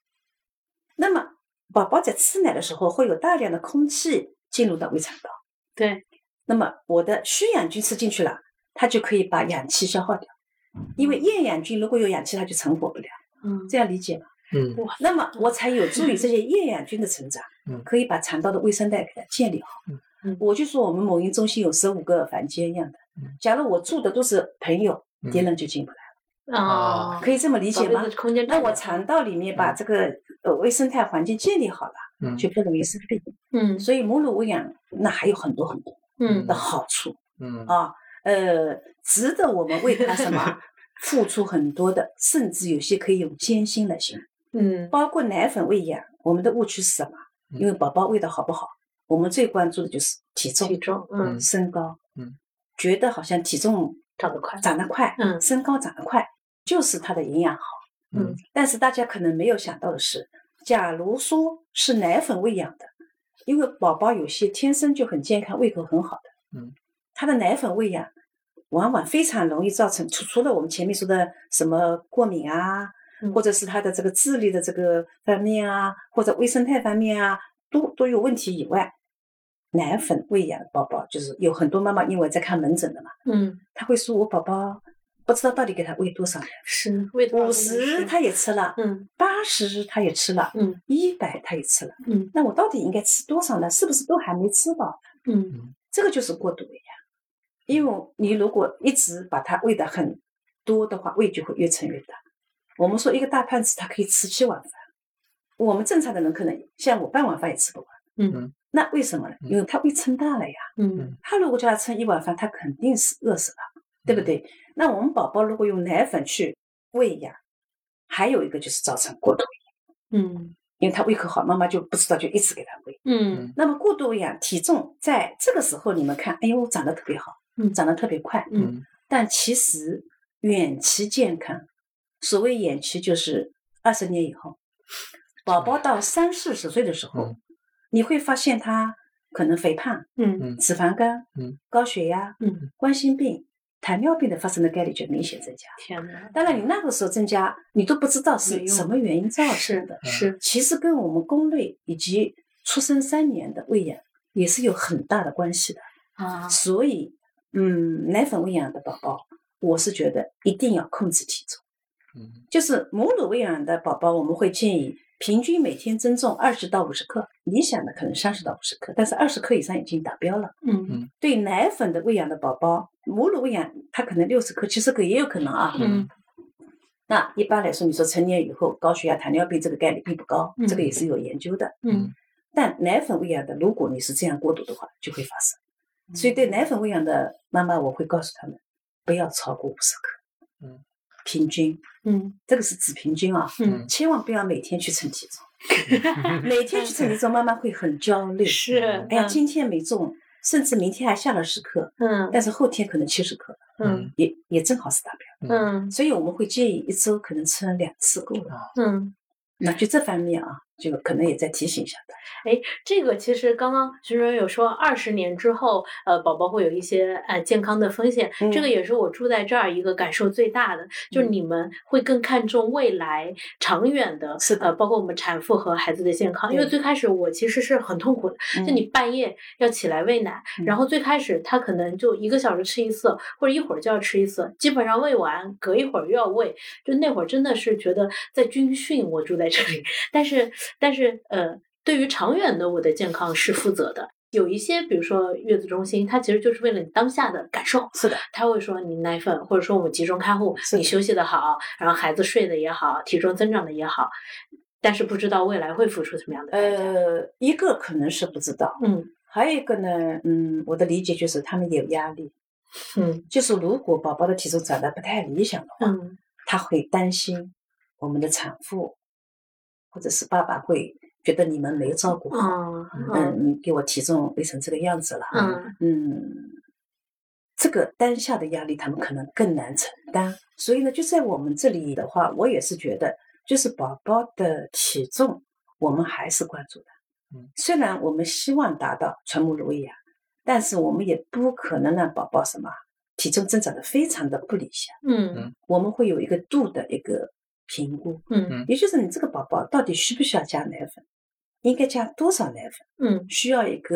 那么宝宝在吃奶的时候会有大量的空气进入到胃肠道。 对， 那么我的需氧菌吃进去了，它就可以把氧气消耗掉，因为厌氧菌如果有氧气它就成活不了，这样理解吗？那么我才有助于这些厌氧菌的成长，可以把肠道的卫生带给它建立好。我就说我们某音中心有15个房间一样的，假如我住的都是朋友，敌人就进不来了。可以这么理解吗？那我肠道里面把这个卫生态环境建立好了，就不容易生病。所以母乳喂养那还有很多很多的好处。值得我们为它什么付出很多的，甚至有些可以用艰辛来形容。包括奶粉喂养，我们的误区是什么？因为宝宝喂的好不好，我们最关注的就是体重、身高，觉得好像体重长得快，身高长得快，就是他的营养好。但是大家可能没有想到的是，假如说是奶粉喂养的，因为宝宝有些天生就很健康，胃口很好的，他的奶粉喂养往往非常容易造成除了我们前面说的什么过敏啊，或者是他的这个智力的这个方面啊，或者卫生态方面啊，都有问题以外，奶粉喂养宝宝就是有很多妈妈因为在看门诊的嘛，他会说我宝宝不知道到底给他喂多少， 是喂 50他也吃了，80他也吃了，100他也吃了，那我到底应该吃多少呢？是不是都还没吃饱？这个就是过度喂养。因为你如果一直把它喂得很多的话，胃就会越撑越大。我们说一个大胖子他可以吃7碗饭，我们正常的人可能像我半碗饭也吃不完。那为什么呢？因为他胃撑大了呀。他如果叫他吃1碗饭，他肯定是饿死了，对不对？那我们宝宝如果用奶粉去喂养，还有一个就是造成过度喂养。因为他胃口好，妈妈就不知道就一直给他喂。那么过度喂养，体重在这个时候你们看，哎呦长得特别好，长得特别快。但其实远期健康，所谓远期就是20年以后，宝宝到30、40岁的时候，你会发现他可能肥胖，脂肪肝，高血压，冠心病、糖尿病的发生的概率就明显增加。 天哪！ 当然你那个时候增加，你都不知道是什么原因造成的。 是， 其实跟我们宫内以及出生3年的喂养也是有很大的关系的。所以奶粉喂养的宝宝，我是觉得一定要控制体重。就是母乳喂养的宝宝，我们会建议平均每天增重20到50克，理想的可能30到50克，但是20克以上已经达标了。对奶粉的喂养的宝宝，母乳喂养它可能60克、70克也有可能啊。那一般来说，你说成年以后高血压、糖尿病这个概率并不高，这个也是有研究的。但奶粉喂养的，如果你是这样过度的话，就会发生。所以对奶粉喂养的妈妈，我会告诉他们不要超过50克。平均，这个是指平均啊，千万不要每天去称体重，每天去称体重，妈妈会很焦虑。 是， 哎呀，今天没重，甚至明天还下了10克，但是后天可能70克，也正好是达标。所以我们会建议1周可能称2次够了。那就这方面啊，就可能也再提醒一下大家。 这个其实刚刚徐主任有说20年之后，宝宝会有一些健康的风险，这个也是我住在这儿一个感受最大的，就是你们会更看重未来长远的，包括我们产妇和孩子的健康。因为最开始我其实是很痛苦的，就你半夜要起来喂奶，然后最开始他可能就1个小时吃一次，或者一会儿就要吃一次，基本上喂完隔一会儿又要喂，就那会儿真的是觉得在军训，我住在这里，但是对于长远的我的健康是负责的。有一些比如说月子中心，它其实就是为了你当下的感受。 是的， 他会说你奶粉，或者说我们集中看护，你休息的好，然后孩子睡的也好，体重增长的也好，但是不知道未来会付出什么样的代价。 一个可能是不知道，还有一个呢，我的理解就是他们有压力。就是如果宝宝的体重长得不太理想的话，他会担心我们的产妇或者是爸爸会觉得你们没有照顾好，你给我体重喂成这个样子了，这个当下的压力他们可能更难承担。所以呢，就在我们这里的话，我也是觉得，就是宝宝的体重我们还是关注的。虽然我们希望达到纯母乳喂养，但是我们也不可能让宝宝什么体重增长的非常的不理想。我们会有一个度的一个评估，也就是你这个宝宝到底需不需要加奶粉，应该加多少奶粉，需要一个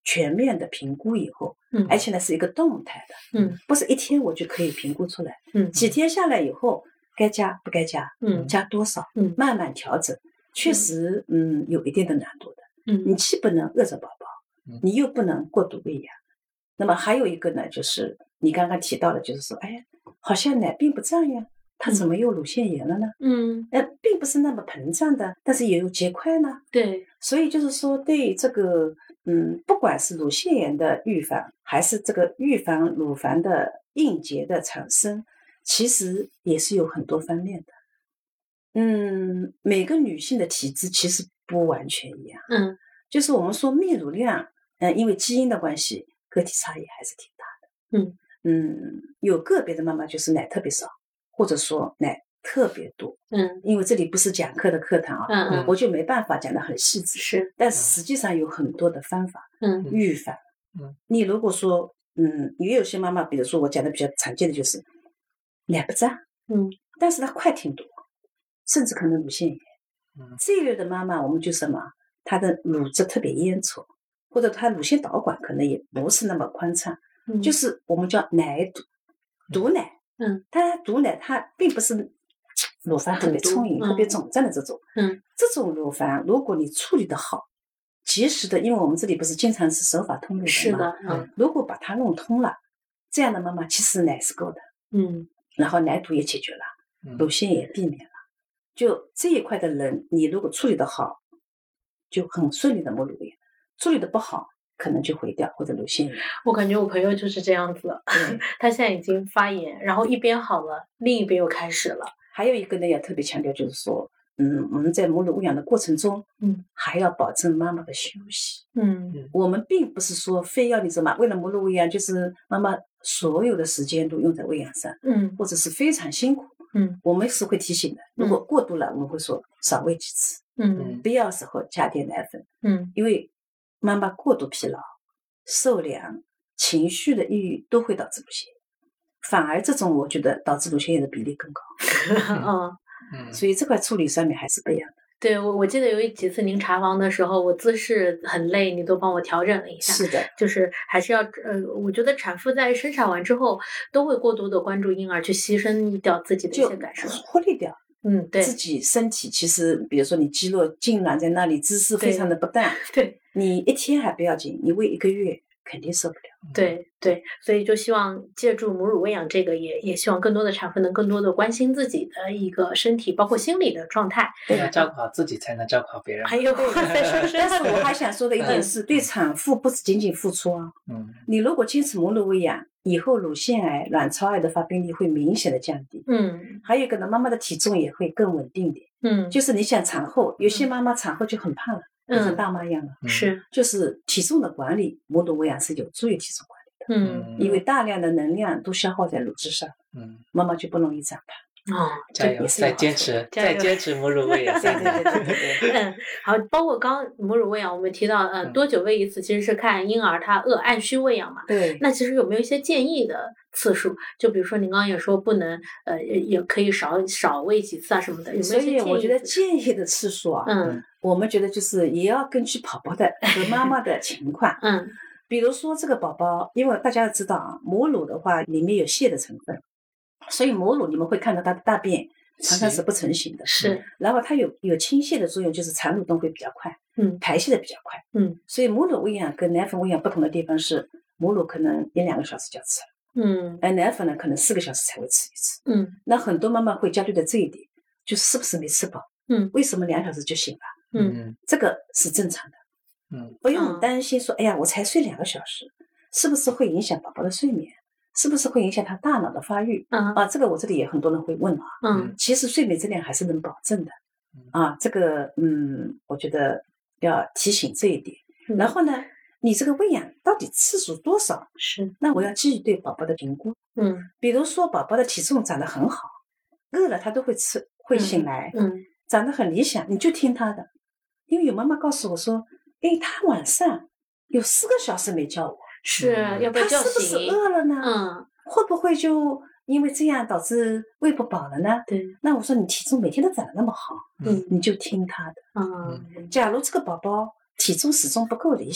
全面的评估以后，而且呢是一个动态的，不是一天我就可以评估出来，几天下来以后该加不该加，加多少，慢慢调整，确实有一定的难度的，你既不能饿着宝宝，你又不能过度喂养。那么还有一个呢，就是你刚刚提到的，就是说，哎，好像奶并不胀呀，它怎么又乳腺炎了呢？并不是那么膨胀的，但是也有结块呢。 对， 所以就是说，对这个不管是乳腺炎的预防，还是这个预防乳房的硬结的产生，其实也是有很多方面的。每个女性的体质其实不完全一样。就是我们说泌乳量，因为基因的关系，个体差异还是挺大的。有个别的妈妈就是奶特别少，或者说奶特别多。因为这里不是讲课的课堂啊，我就没办法讲得很细致。 是， 但实际上有很多的方法，预防。你如果说，也有些妈妈，比如说我讲的比较常见的就是奶不胀，但是她快挺多，甚至可能乳腺炎。这一类的妈妈，我们就什么，她的乳汁特别烟稠，或者她乳腺导管可能也不是那么宽敞，就是我们叫奶堵，堵奶。它堵奶，它并不是乳房特别充盈、特别肿胀的这种。这种乳房，如果你处理的好，及时的，因为我们这里不是经常是手法通乳的吗？ 是的， 如果把它弄通了，这样的妈妈其实奶是够的。然后奶堵也解决了，乳腺也避免了。就这一块的人，你如果处理的好，就很顺利的母乳喂养；处理的不好，可能就毁掉或者乳腺炎。 我感觉我朋友就是这样子了，他现在已经发炎，然后一边好了，另一边又开始了。 还有一个呢，要特别强调，就是说，我们在母乳喂养的过程中，还要保证妈妈的休息。我们并不是说非要你什么，为了母乳喂养，就是妈妈所有的时间都用在喂养上，或者是非常辛苦。我们是会提醒的，如果过度了，我们会说少喂几次，必要时候加点奶粉。因为妈妈过度疲劳、受凉、情绪的抑郁都会导致乳腺炎，反而这种我觉得导致乳腺炎的比例更高。所以这块处理上面还是不一样的。 对，我记得有几次您查房的时候，我姿势很累，你都帮我调整了一下。 是的， 就是还是要我觉得产妇在生产完之后，都会过度的关注婴儿，去牺牲掉自己的一些感受， 忽略掉。 对， 自己身体其实，比如说你肌肉痉挛在那里，姿势非常的不当， 对， 你一天还不要紧，你喂1个月肯定受不了。 对，所以就希望借助母乳喂养这个，也希望更多的产妇能更多的关心自己的一个身体，包括心理的状态。 要照顾好自己，才能照顾好别人。 还有， 但是我还想说的一点是，对产妇不是仅仅付出啊。你如果坚持母乳喂养，以后乳腺癌、卵巢癌的发病率会明显的降低。还有一个呢，妈妈的体重也会更稳定点。就是你想产后，有些妈妈产后就很胖了。像大妈一样的， 是， 就是体重的管理，母乳喂养是有助于体重管理的。因为大量的能量都消耗在乳汁上，妈妈就不容易长胖。 加油，再坚持母乳喂养。 对。 好，包括刚母乳喂养，我们提到多久喂一次，其实是看婴儿他按需喂养嘛。 对。 那其实有没有一些建议的次数？就比如说您刚刚也说不能也可以少喂几次啊什么的，有没有一些建议？ 所以我觉得建议的次数啊，我们觉得就是也要根据宝宝的和妈妈的情况。比如说这个宝宝，因为大家要知道啊，母乳的话里面有硒的成分。所以母乳你们会看到它的大便常常是不成形的， 是。 然后它有清泻的作用，就是产蠕动会比较快，排泄的比较快，所以母乳喂养跟奶粉喂养不同的地方是，母乳可能1-2个小时就要吃了，而奶粉呢可能4个小时才会吃一次，那很多妈妈会焦虑的这一点，就是不是没吃饱，为什么2小时就醒了，这个是正常的，不用担心说，哎呀，我才睡2个小时，是不是会影响宝宝的睡眠？是不是会影响他大脑的发育？这个我这里也很多人会问啊。其实睡眠质量还是能保证的。这个我觉得要提醒这一点。然后呢，你这个喂养到底次数多少？ 是。 那我要基于对宝宝的评估。比如说宝宝的体重长得很好，饿了他都会吃，会醒来，长得很理想，你就听他的。因为有妈妈告诉我说，他晚上有4个小时没叫我。 是，要不要叫醒？ 他是不是饿了呢？会不会就因为这样导致喂不饱了呢？ 对。 那我说你体重每天都长得那么好，你就听他的。假如这个宝宝体重始终不够理想，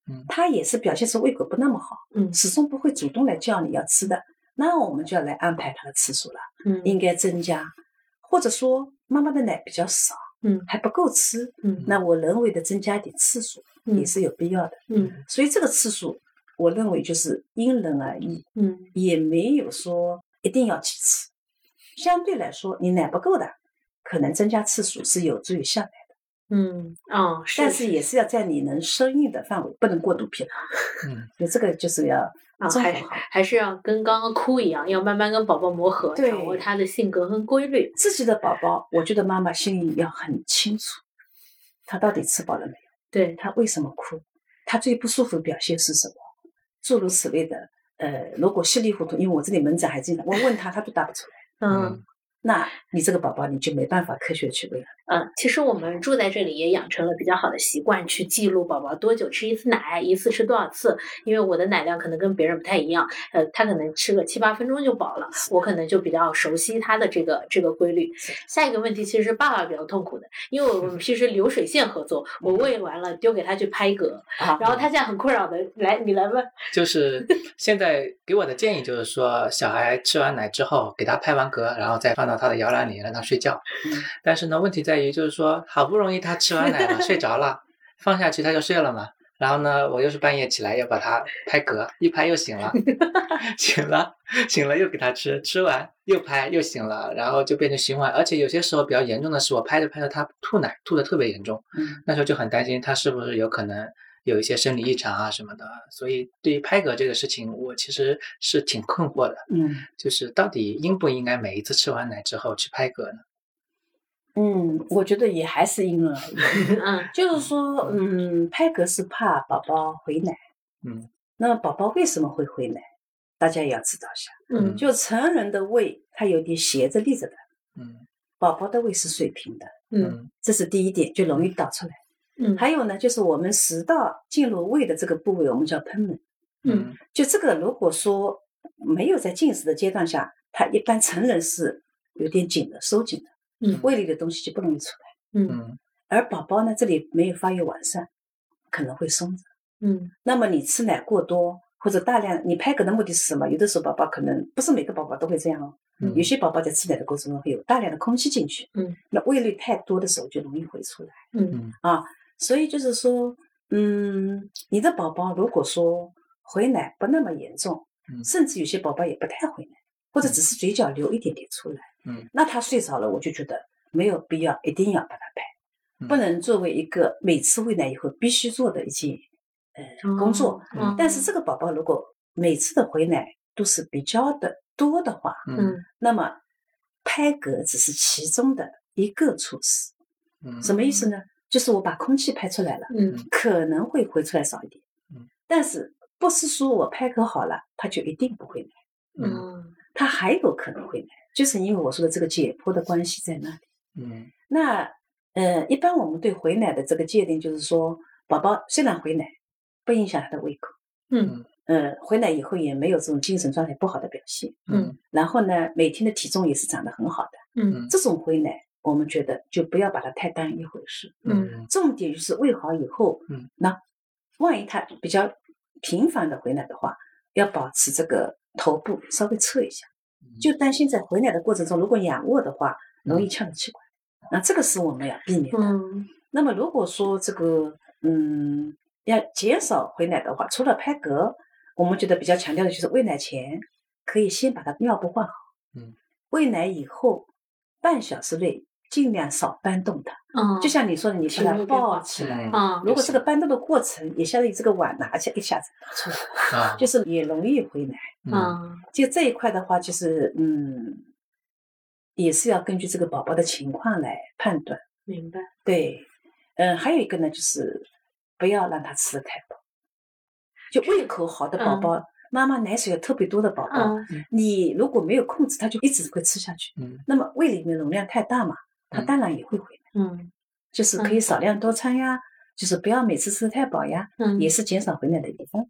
他也是表现出胃口不那么好，始终不会主动来叫你要吃的，那我们就要来安排他的次数了，应该增加，或者说妈妈的奶比较少，还不够吃，那我人为的增加一点次数也是有必要的，所以这个次数我认为就是因人而异，也没有说一定要几次，相对来说你奶不够的，可能增加次数是有助于下奶的，但是也是要在你能适应的范围，不能过度疲劳，所以这个就是要还是要跟刚刚哭一样，要慢慢跟宝宝磨合，掌握他的性格和规律。 自己的宝宝，我觉得妈妈心里要很清楚，他到底吃饱了没有？ 对， 他为什么哭？他最不舒服的表现是什么？诸如此类的，如果稀里糊涂，因为我这里门诊还进来，我问他，他都答不出来。那你这个宝宝你就没办法科学去喂了。 其实我们住在这里也养成了比较好的习惯，去记录宝宝多久吃一次奶，一次吃多少次。因为我的奶量可能跟别人不太一样，他可能吃个7、8分钟就饱了，我可能就比较熟悉他的这个规律。下一个问题其实是爸爸比较痛苦的，因为我们平时流水线合作，我喂完了丢给他去拍嗝，然后他现在很困扰的，你来问。 就是现在给我的建议就是说，小孩吃完奶之后给他拍完嗝，然后再放到他的摇篮里让他睡觉。但是呢，问题在于就是说，好不容易他吃完奶了睡着了，放下去他就睡了嘛。然后呢，我又是半夜起来要把他拍嗝，一拍又醒了，醒了又给他吃，吃完又拍又醒了，然后就变成循环。而且有些时候比较严重的是，我拍着他吐奶，吐得特别严重，那时候就很担心他是不是有可能有一些生理异常啊什么的。所以对于拍嗝这个事情，我其实是挺困惑的，就是到底应不应该每一次吃完奶之后去拍嗝呢？ 我觉得也还是因人而异。就是说，拍嗝是怕宝宝回奶。那么宝宝为什么会回奶？大家也要知道一下。就成人的胃，它有点斜着立着的。宝宝的胃是水平的。这是第一点，就容易导出来。还有呢，就是我们食道进入胃的这个部位，我们叫贲门。就这个，如果说没有在进食的阶段下，它一般成人是有点紧的，收紧的。胃里的东西就不容易出来。而宝宝呢，这里没有发育完善，可能会松着。那么你吃奶过多或者大量，你拍嗝的目的是什么？有的时候宝宝可能不是每个宝宝都会这样哦。有些宝宝在吃奶的过程中会有大量的空气进去。那胃里太多的时候就容易回出来。所以就是说，你的宝宝如果说回奶不那么严重，甚至有些宝宝也不太回奶，或者只是嘴角流一点点出来。那他睡着了，我就觉得没有必要一定要把他拍，不能作为一个每次喂奶以后必须做的一件工作。但是这个宝宝如果每次的回奶都是比较的多的话，那么拍嗝只是其中的一个措施。什么意思呢？就是我把空气拍出来了，可能会回出来少一点，但是不是说我拍嗝好了，他就一定不回奶。他还有可能回奶。就是因为我说的这个解剖的关系在那里。那一般我们对回奶的这个界定就是说，宝宝虽然回奶，不影响他的胃口。回奶以后也没有这种精神状态不好的表现。然后呢，每天的体重也是长得很好的。这种回奶，我们觉得就不要把它太当一回事。重点就是喂好以后，那万一他比较频繁的回奶的话，要保持这个头部稍微侧一下。就担心在回奶的过程中，如果仰卧的话，容易呛着气管。那这个是我们要避免的。那么如果说这个要减少回奶的话，除了拍嗝，我们觉得比较强调的就是喂奶前可以先把它尿布换好。喂奶以后半小时内尽量少搬动它。就像你说的，你把它抱起来。如果这个搬动的过程也相当于这个碗拿起来一下子出来，就是也容易回奶。就这一块的话，就是也是要根据这个宝宝的情况来判断。 明白。 对。还有一个呢，就是不要让他吃得太饱。就胃口好的宝宝，妈妈奶水特别多的宝宝，你如果没有控制，他就一直会吃下去。那么胃里面容量太大嘛，他当然也会回奶。就是可以少量多餐呀，就是不要每次吃得太饱呀，也是减少回奶的一个方法。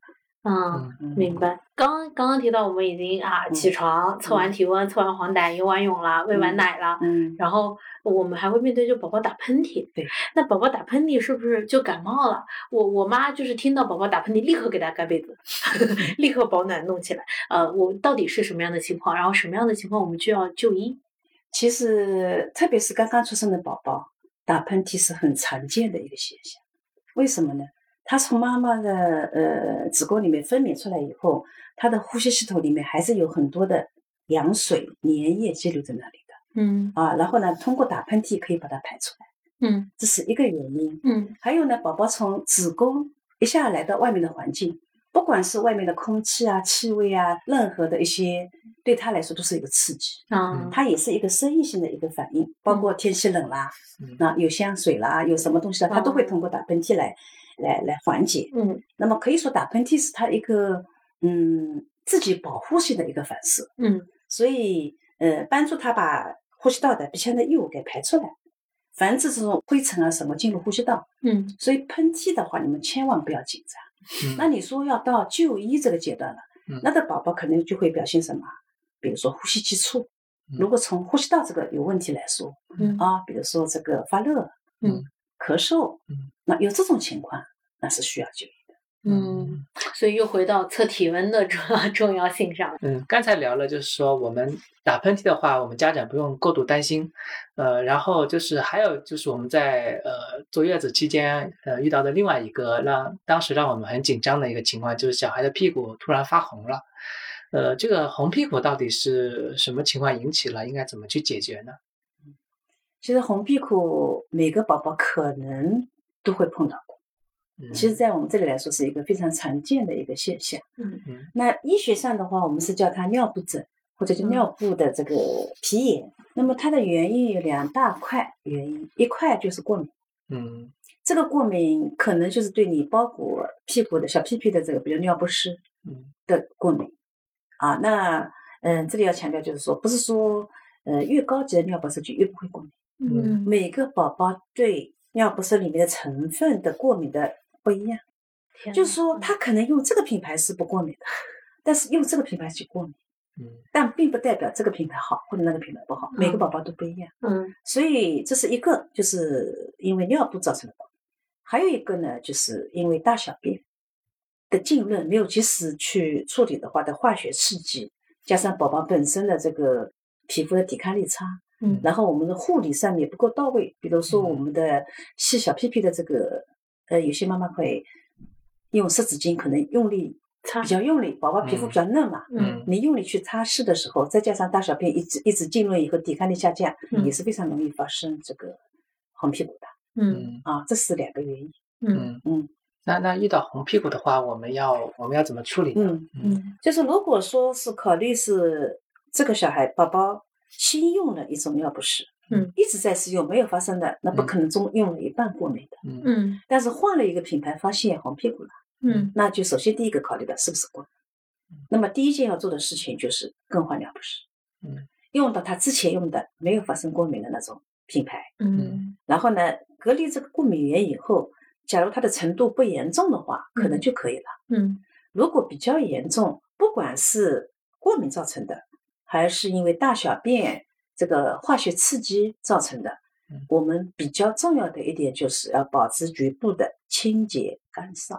明白。刚刚提到我们已经起床测完体温、测完黄疸、游完泳了、喂完奶了，然后我们还会面对就宝宝打喷嚏。 对， 那宝宝打喷嚏是不是就感冒了？我妈就是听到宝宝打喷嚏，立刻给他盖被子，立刻保暖弄起来。我到底是什么样的情况？然后什么样的情况我们就要就医？ 其实特别是刚刚出生的宝宝打喷嚏是很常见的一个现象。为什么呢？他从妈妈的子宫里面分娩出来以后，他的呼吸系统里面还是有很多的羊水粘液积留在那里的。然后呢，通过打喷嚏可以把它排出来。这是一个原因。还有呢，宝宝从子宫一下来到外面的环境，不管是外面的空气啊、气味啊，任何的一些对他来说都是一个刺激。它也是一个生理性的一个反应，包括天气冷啦，那有香水啦，有什么东西啦，它都会通过打喷嚏来缓解。那么可以说打喷嚏是它一个自己保护性的一个反射。所以帮助他把呼吸道的鼻腔的异物给排出来，防止这种灰尘啊什么进入呼吸道。所以喷嚏的话，你们千万不要紧张。那你说要到就医这个阶段了，那的宝宝可能就会表现什么？比如说呼吸急促。如果从呼吸道这个有问题来说，比如说这个发热，咳嗽，那有这种情况，那是需要就医的。 所以又回到测体温的重要性上。 刚才聊了，就是说我们打喷嚏的话，我们家长不用过度担心。然后就是还有就是我们在坐月子期间遇到的另外一个当时让我们很紧张的一个情况，就是小孩的屁股突然发红了。这个红屁股到底是什么情况引起了？应该怎么去解决呢？ 其实红屁股每个宝宝可能都会碰到过。其实在我们这里来说是一个非常常见的一个现象。那医学上的话，我们是叫它尿布疹，或者叫尿布的这个皮炎。那么它的原因有2大块原因，一块就是过敏。这个过敏可能就是对你包裹屁股的小屁屁的这个比如尿不湿的过敏。那这里要强调就是说，不是说越高级的尿不湿就越不会过敏。每个宝宝对尿不湿里面的成分的过敏的不一样。就是说他可能用这个品牌是不过敏的，但是用这个品牌就过敏。但并不代表这个品牌好或者那个品牌不好，每个宝宝都不一样。所以这是一个，就是因为尿布造成的过敏。还有一个呢，就是因为大小便的浸润没有及时去处理的话的化学刺激，加上宝宝本身的这个皮肤的抵抗力差，然后我们的护理上面不够到位。比如说我们的细小屁屁的这个有些妈妈会用湿纸巾可能用力比较用力，宝宝皮肤比较嫩嘛，你用力去擦拭的时候，再加上大小便一直浸润以后抵抗力下降，也是非常容易发生这个红屁股的。这是2个原因。 那遇到红屁股的话，我们要怎么处理呢？ 就是如果说是考虑是这个小孩宝宝新用了一种尿不湿，一直在使用没有发生的，那不可能中用了一半过敏的。但是换了一个品牌发现红屁股了，那就首先第一个考虑的是不是过敏。那么第一件要做的事情就是更换尿不湿，用到他之前用的没有发生过敏的那种品牌。然后呢，隔离这个过敏源以后，假如它的程度不严重的话，可能就可以了。如果比较严重，不管是过敏造成的，还是因为大小便这个化学刺激造成的，我们比较重要的一点就是要保持局部的清洁干燥。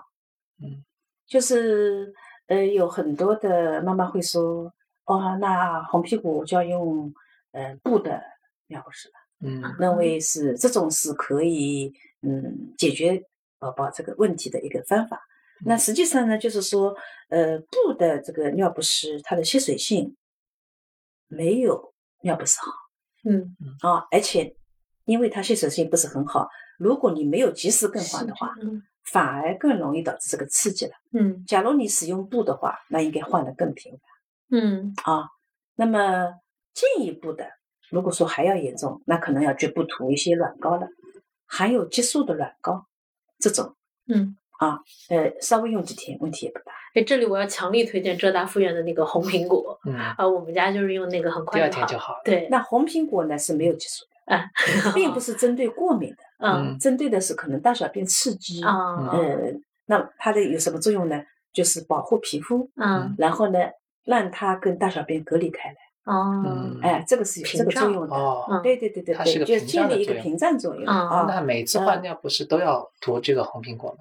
就是有很多的妈妈会说，那红屁股就要用布的尿不湿了。认为是这种是可以解决宝宝这个问题的一个方法。那实际上呢，就是说布的这个尿不湿它的吸水性没有尿不湿好。而且因为它吸水性不是很好，如果你没有及时更换的话，反而更容易导致这个刺激了。假如你使用布的话，那应该换得更频繁。那么进一步的，如果说还要严重，那可能要局部涂一些软膏了，含有激素的软膏，这种稍微用几天问题也不大。 这里我要强力推荐浙大附院的那个红苹果。我们家就是用那个很快第二天就好了。 对， 那红苹果呢是没有激素的，并不是针对过敏的，针对的是可能大小便刺激。那它的有什么作用呢？ 就是保护皮肤，然后呢，让它跟大小便隔离开来。这个是有这个作用的。对， 它是个就屏障的作用。 建立一个屏障作用。 那每次换尿不是都要涂这个红苹果吗？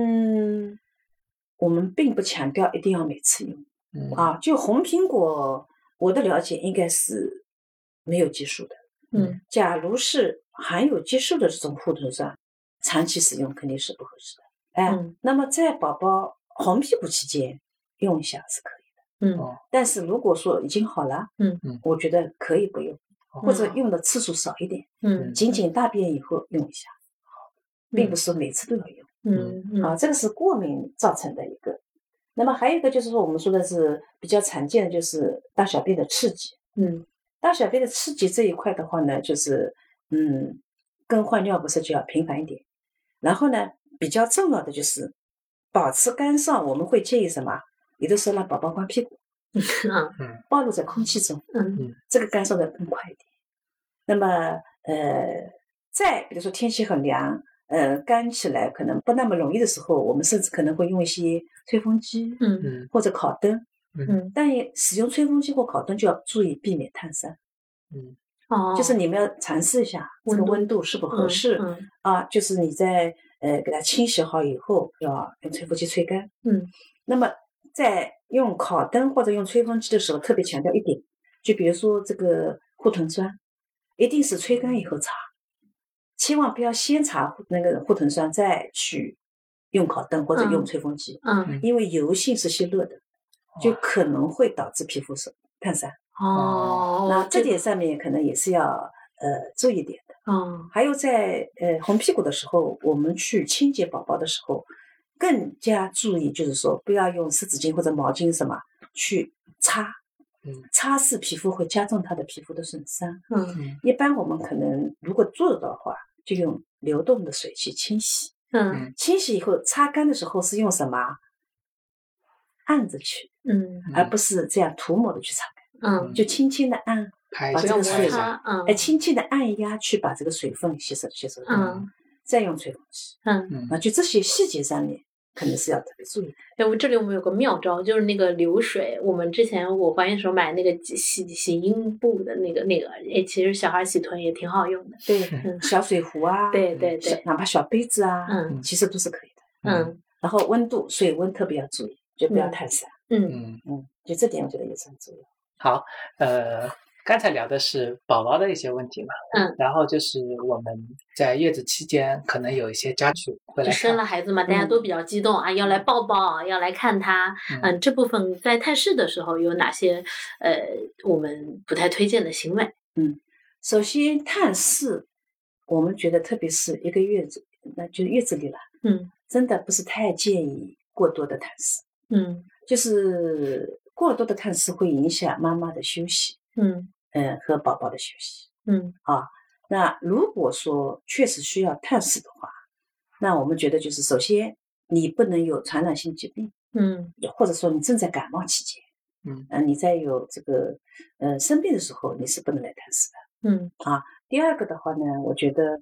我们并不强调一定要每次用。就红苹果，我的了解应该是没有激素的。假如是含有激素的这种护臀霜，长期使用肯定是不合适的。那么在宝宝红屁股期间用一下是可以的。但是如果说已经好了，我觉得可以不用，或者用的次数少一点。仅仅大便以后用一下，并不是每次都要用。这个是过敏造成的一个。那么还有一个就是说，我们说的是比较常见的，就是大小便的刺激。大小便的刺激这一块的话呢，就是更换尿不湿就要频繁一点。然后呢，比较重要的就是保持干燥，我们会建议什么？有的时候让宝宝光屁股，暴露在空气中，这个干燥的更快一点。那么再比如说天气很凉，干起来可能不那么容易的时候，我们甚至可能会用一些吹风机，或者烤灯。但使用吹风机或烤灯就要注意避免烫伤。就是你们要尝试一下这个温度是否合适。就是你在给它清洗好以后，要用吹风机吹干。那么在用烤灯或者用吹风机的时候，特别强调一点，就比如说这个护臀霜，一定是吹干以后擦，千万不要先擦那个护臀霜再去用烤灯或者用吹风机。因为油性是吸热的，就可能会导致皮肤烫伤。那这点上面可能也是要注意点的。还有在红屁股的时候，我们去清洁宝宝的时候，更加注意，就是说不要用湿纸巾或者毛巾什么去擦。擦拭皮肤会加重它的皮肤的损伤。一般我们可能如果做的话，就用流动的水去清洗。清洗以后擦干的时候是用什么？按着去，而不是这样涂抹的去擦干。就轻轻的按，把这个水轻轻的按压，去把这个水分吸收掉。再用吹风机。就这些细节上面可能是要特别注意的。 这里我们有个妙招，就是那个流水。我们之前我怀孕时候买那个洗阴部的那个，其实小孩洗臀也挺好用的。 对，小水壶啊， 对， 哪怕小杯子啊，其实都是可以的。然后温度，水温特别要注意，就不要太晒。就这点我觉得也是很重要。 好，刚才聊的是宝宝的一些问题嘛，然后就是我们在月子期间可能有一些家属会来看， 生了孩子嘛，大家都比较激动要来抱抱，要来看他。这部分在探视的时候有哪些我们不太推荐的行为？ 首先探视，我们觉得特别是一个月子，那就是月子里了，真的不是太建议过多的探视。就是过多的探视会影响妈妈的休息，和宝宝的休息。那如果说确实需要探视的话，那我们觉得就是首先你不能有传染性疾病，或者说你正在感冒期间，你在有这个生病的时候，你是不能来探视的。第二个的话呢，我觉得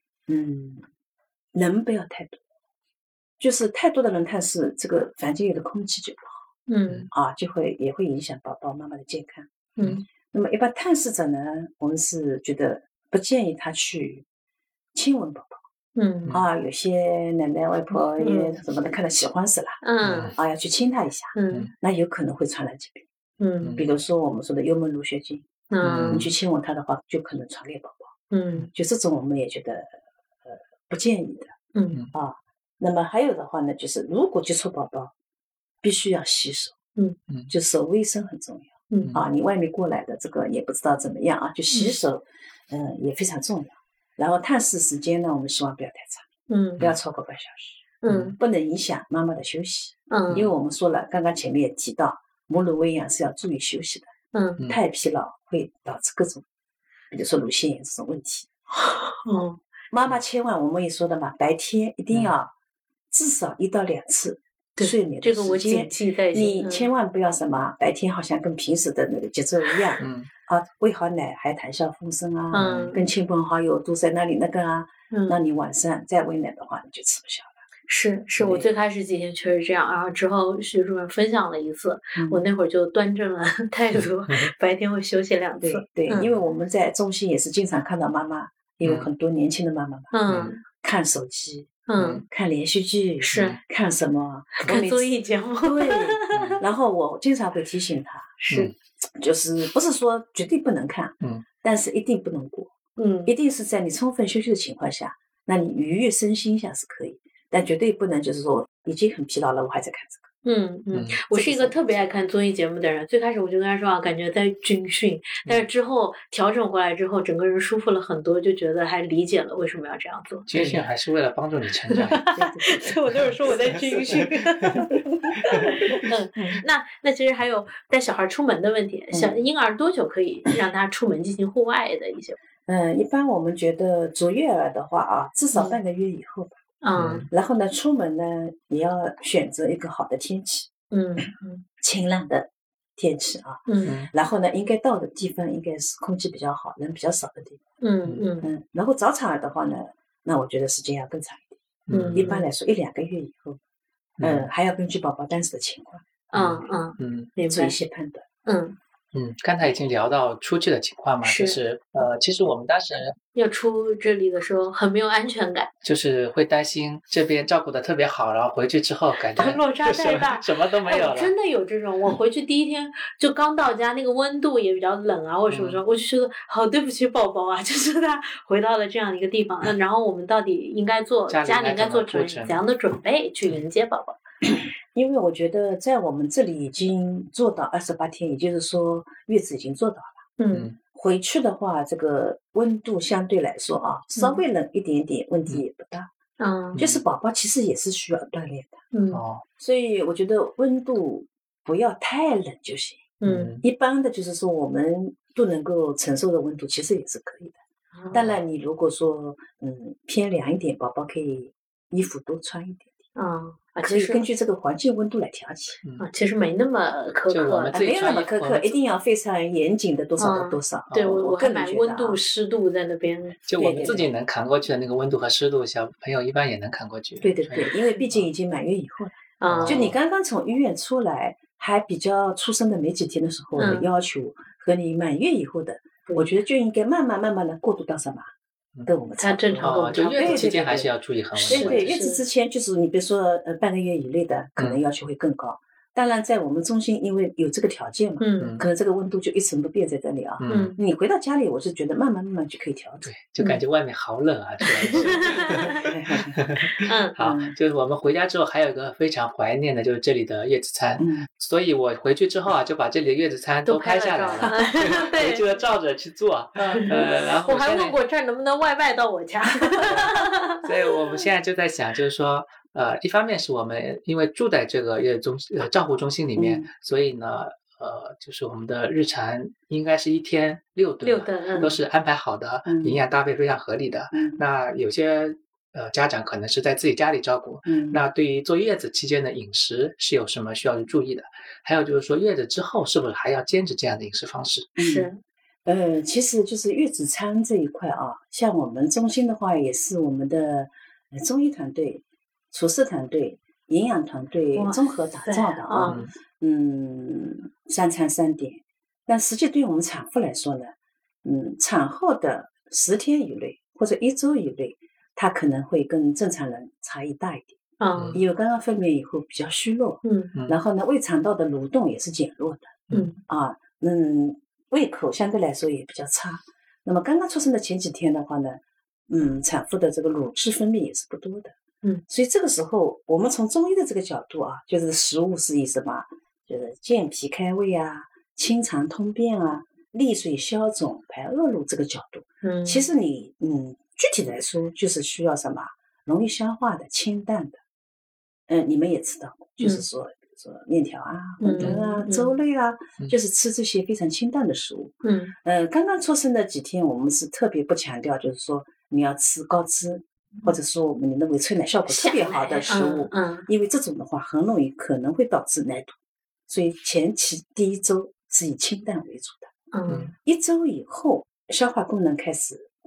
人不要太多，就是太多的人探视，这个房间里的空气就不好。也会影响宝宝妈妈的健康。那么一般探视者呢，我们是觉得不建议他去亲吻宝宝。有些奶奶外婆也什么的看到喜欢死了，要去亲他一下，那有可能会传染疾病。比如说我们说的幽门螺旋菌，你去亲吻他的话，就可能传给宝宝。就这种我们也觉得不建议的。那么还有的话呢，就是如果接触宝宝，必须要洗手。就手卫生很重要。你外面过来的这个也不知道怎么样就洗手，也非常重要。然后探视时间呢，我们希望不要太长，不要超过半小时。不能影响妈妈的休息。因为我们说了，刚刚前面也提到，母乳喂养是要注意休息的。太疲劳会导致各种，比如说乳腺炎这种问题。妈妈千万，我们也说的嘛，白天一定要至少1到2次睡眠的时间。 这个我谨记在心。 你千万不要什么白天好像跟平时的那个节奏一样，喂好奶还谈笑风生跟亲朋好友都在那里那个那你晚上再喂奶的话，你就吃不消了。 是，我最开始几天确实这样，然后之后徐主任分享了一次，我那会儿就端正了态度，白天会休息2次。 对，因为我们在中心也是经常看到妈妈，也有很多年轻的妈妈嘛，看手机，看连续剧， 是看什么， 看综艺节目， 对，然后我经常会提醒他，就是不是说绝对不能看，但是一定不能过，一定是在你充分休息的情况下，那你愉悦身心一下是可以。但绝对不能就是说已经很疲劳了，我还在看这个。 我是一个特别爱看综艺节目的人。最开始我就跟他说啊，感觉在军训，但是之后调整过来之后，整个人舒服了很多，就觉得还理解了为什么要这样做。 军训还是为了帮助你成长。 所以我就是说我在军训。那其实还有带小孩出门的问题，小婴儿多久可以让他出门进行户外的一些？ 一般我们觉得足月儿的话啊，至少半个月以后吧。然后呢，出门呢也要选择一个好的天气，晴朗的天气啊，然后呢，应该到的地方应该是空气比较好、人比较少的地方，然后早产儿的话呢，那我觉得时间要更长一点，一般来说1-2个月以后，还要根据宝宝当时的情况，做一些判断， 刚才已经聊到出去的情况嘛，就是其实我们当时要出这里的时候很没有安全感， 就是会担心这边照顾的特别好，然后回去之后感觉落差太大， 什么都没有了。 真的有这种，我回去第1天就刚到家，那个温度也比较冷啊，或者什么，我就觉得好对不起宝宝啊，就是他回到了这样一个地方，然后我们到底应该做家里应该做怎样的准备去迎接宝宝？ 因为我觉得在我们这里已经做到28天，也就是说月子已经做到了。回去的话，这个温度相对来说啊，稍微冷一点点，问题也不大。就是宝宝其实也是需要锻炼的。所以我觉得温度不要太冷就行。一般的就是说我们都能够承受的温度，其实也是可以的。当然，你如果说偏凉一点，宝宝可以衣服多穿一点。可以根据这个环境温度来调节。 其实没那么苛刻， 没有那么苛刻，一定要非常严谨的多少到多少。 对，我还买温度湿度在那边。 就我们自己能扛过去的那个温度和湿度，小朋友一般也能扛过去。 对，因为毕竟已经满月以后了。就你刚刚从医院出来，还比较出生的没几天的时候的要求，和你满月以后的，我觉得就应该慢慢的过渡到什么？跟我们差正常就月子期间还是要注意恒温。 对，月子之前就是你比如说半个月以内的，可能要求会更高。当然，在我们中心，因为有这个条件嘛，可能这个温度就一成不变在这里啊。你回到家里，我是觉得慢慢就可以调整。 对，就感觉外面好冷啊，好，就是我们回家之后还有一个非常怀念的，就是这里的月子餐。所以我回去之后啊，就把这里的月子餐都拍下来了，回去了照着去做。然后我还问过这儿能不能外卖到我家。 所以我们现在就在想，就是说。一方面是我们因为住在这个月子照护中心里面，所以呢，就是我们的日常应该是1天6顿，都是安排好的，营养搭配非常合理的。那有些家长可能是在自己家里照顾，那对于坐月子期间的饮食是有什么需要去注意的？还有就是说月子之后是不是还要坚持这样的饮食方式？ 是。 其实就是月子餐这一块啊，像我们中心的话，也是我们的中医团队。厨师团队、营养团队综合打造的啊，3餐3点。但实际对我们产妇来说呢，产后的10天以内或者1周以内，它可能会跟正常人差异大一点。因为刚刚分娩以后比较虚弱，然后呢，胃肠道的蠕动也是减弱的，胃口相对来说也比较差。那么刚刚出生的前几天的话呢，产妇的这个乳汁分泌也是不多的。所以这个时候，我们从中医的这个角度啊，就是食物是以什么，就是健脾开胃啊、清肠通便啊、利水消肿、排恶露这个角度。其实你具体来说，就是需要什么容易消化的、清淡的。你们也知道，就是说，比如说面条啊、馄饨啊、粥类啊，就是吃这些非常清淡的食物。刚刚出生的几天，我们是特别不强调，就是说你要吃高脂。或者说我们认为催奶效果特别好的食物，因为这种的话很容易可能会导致奶堵，所以前期第1周是以清淡为主的。1周以后消化功能开始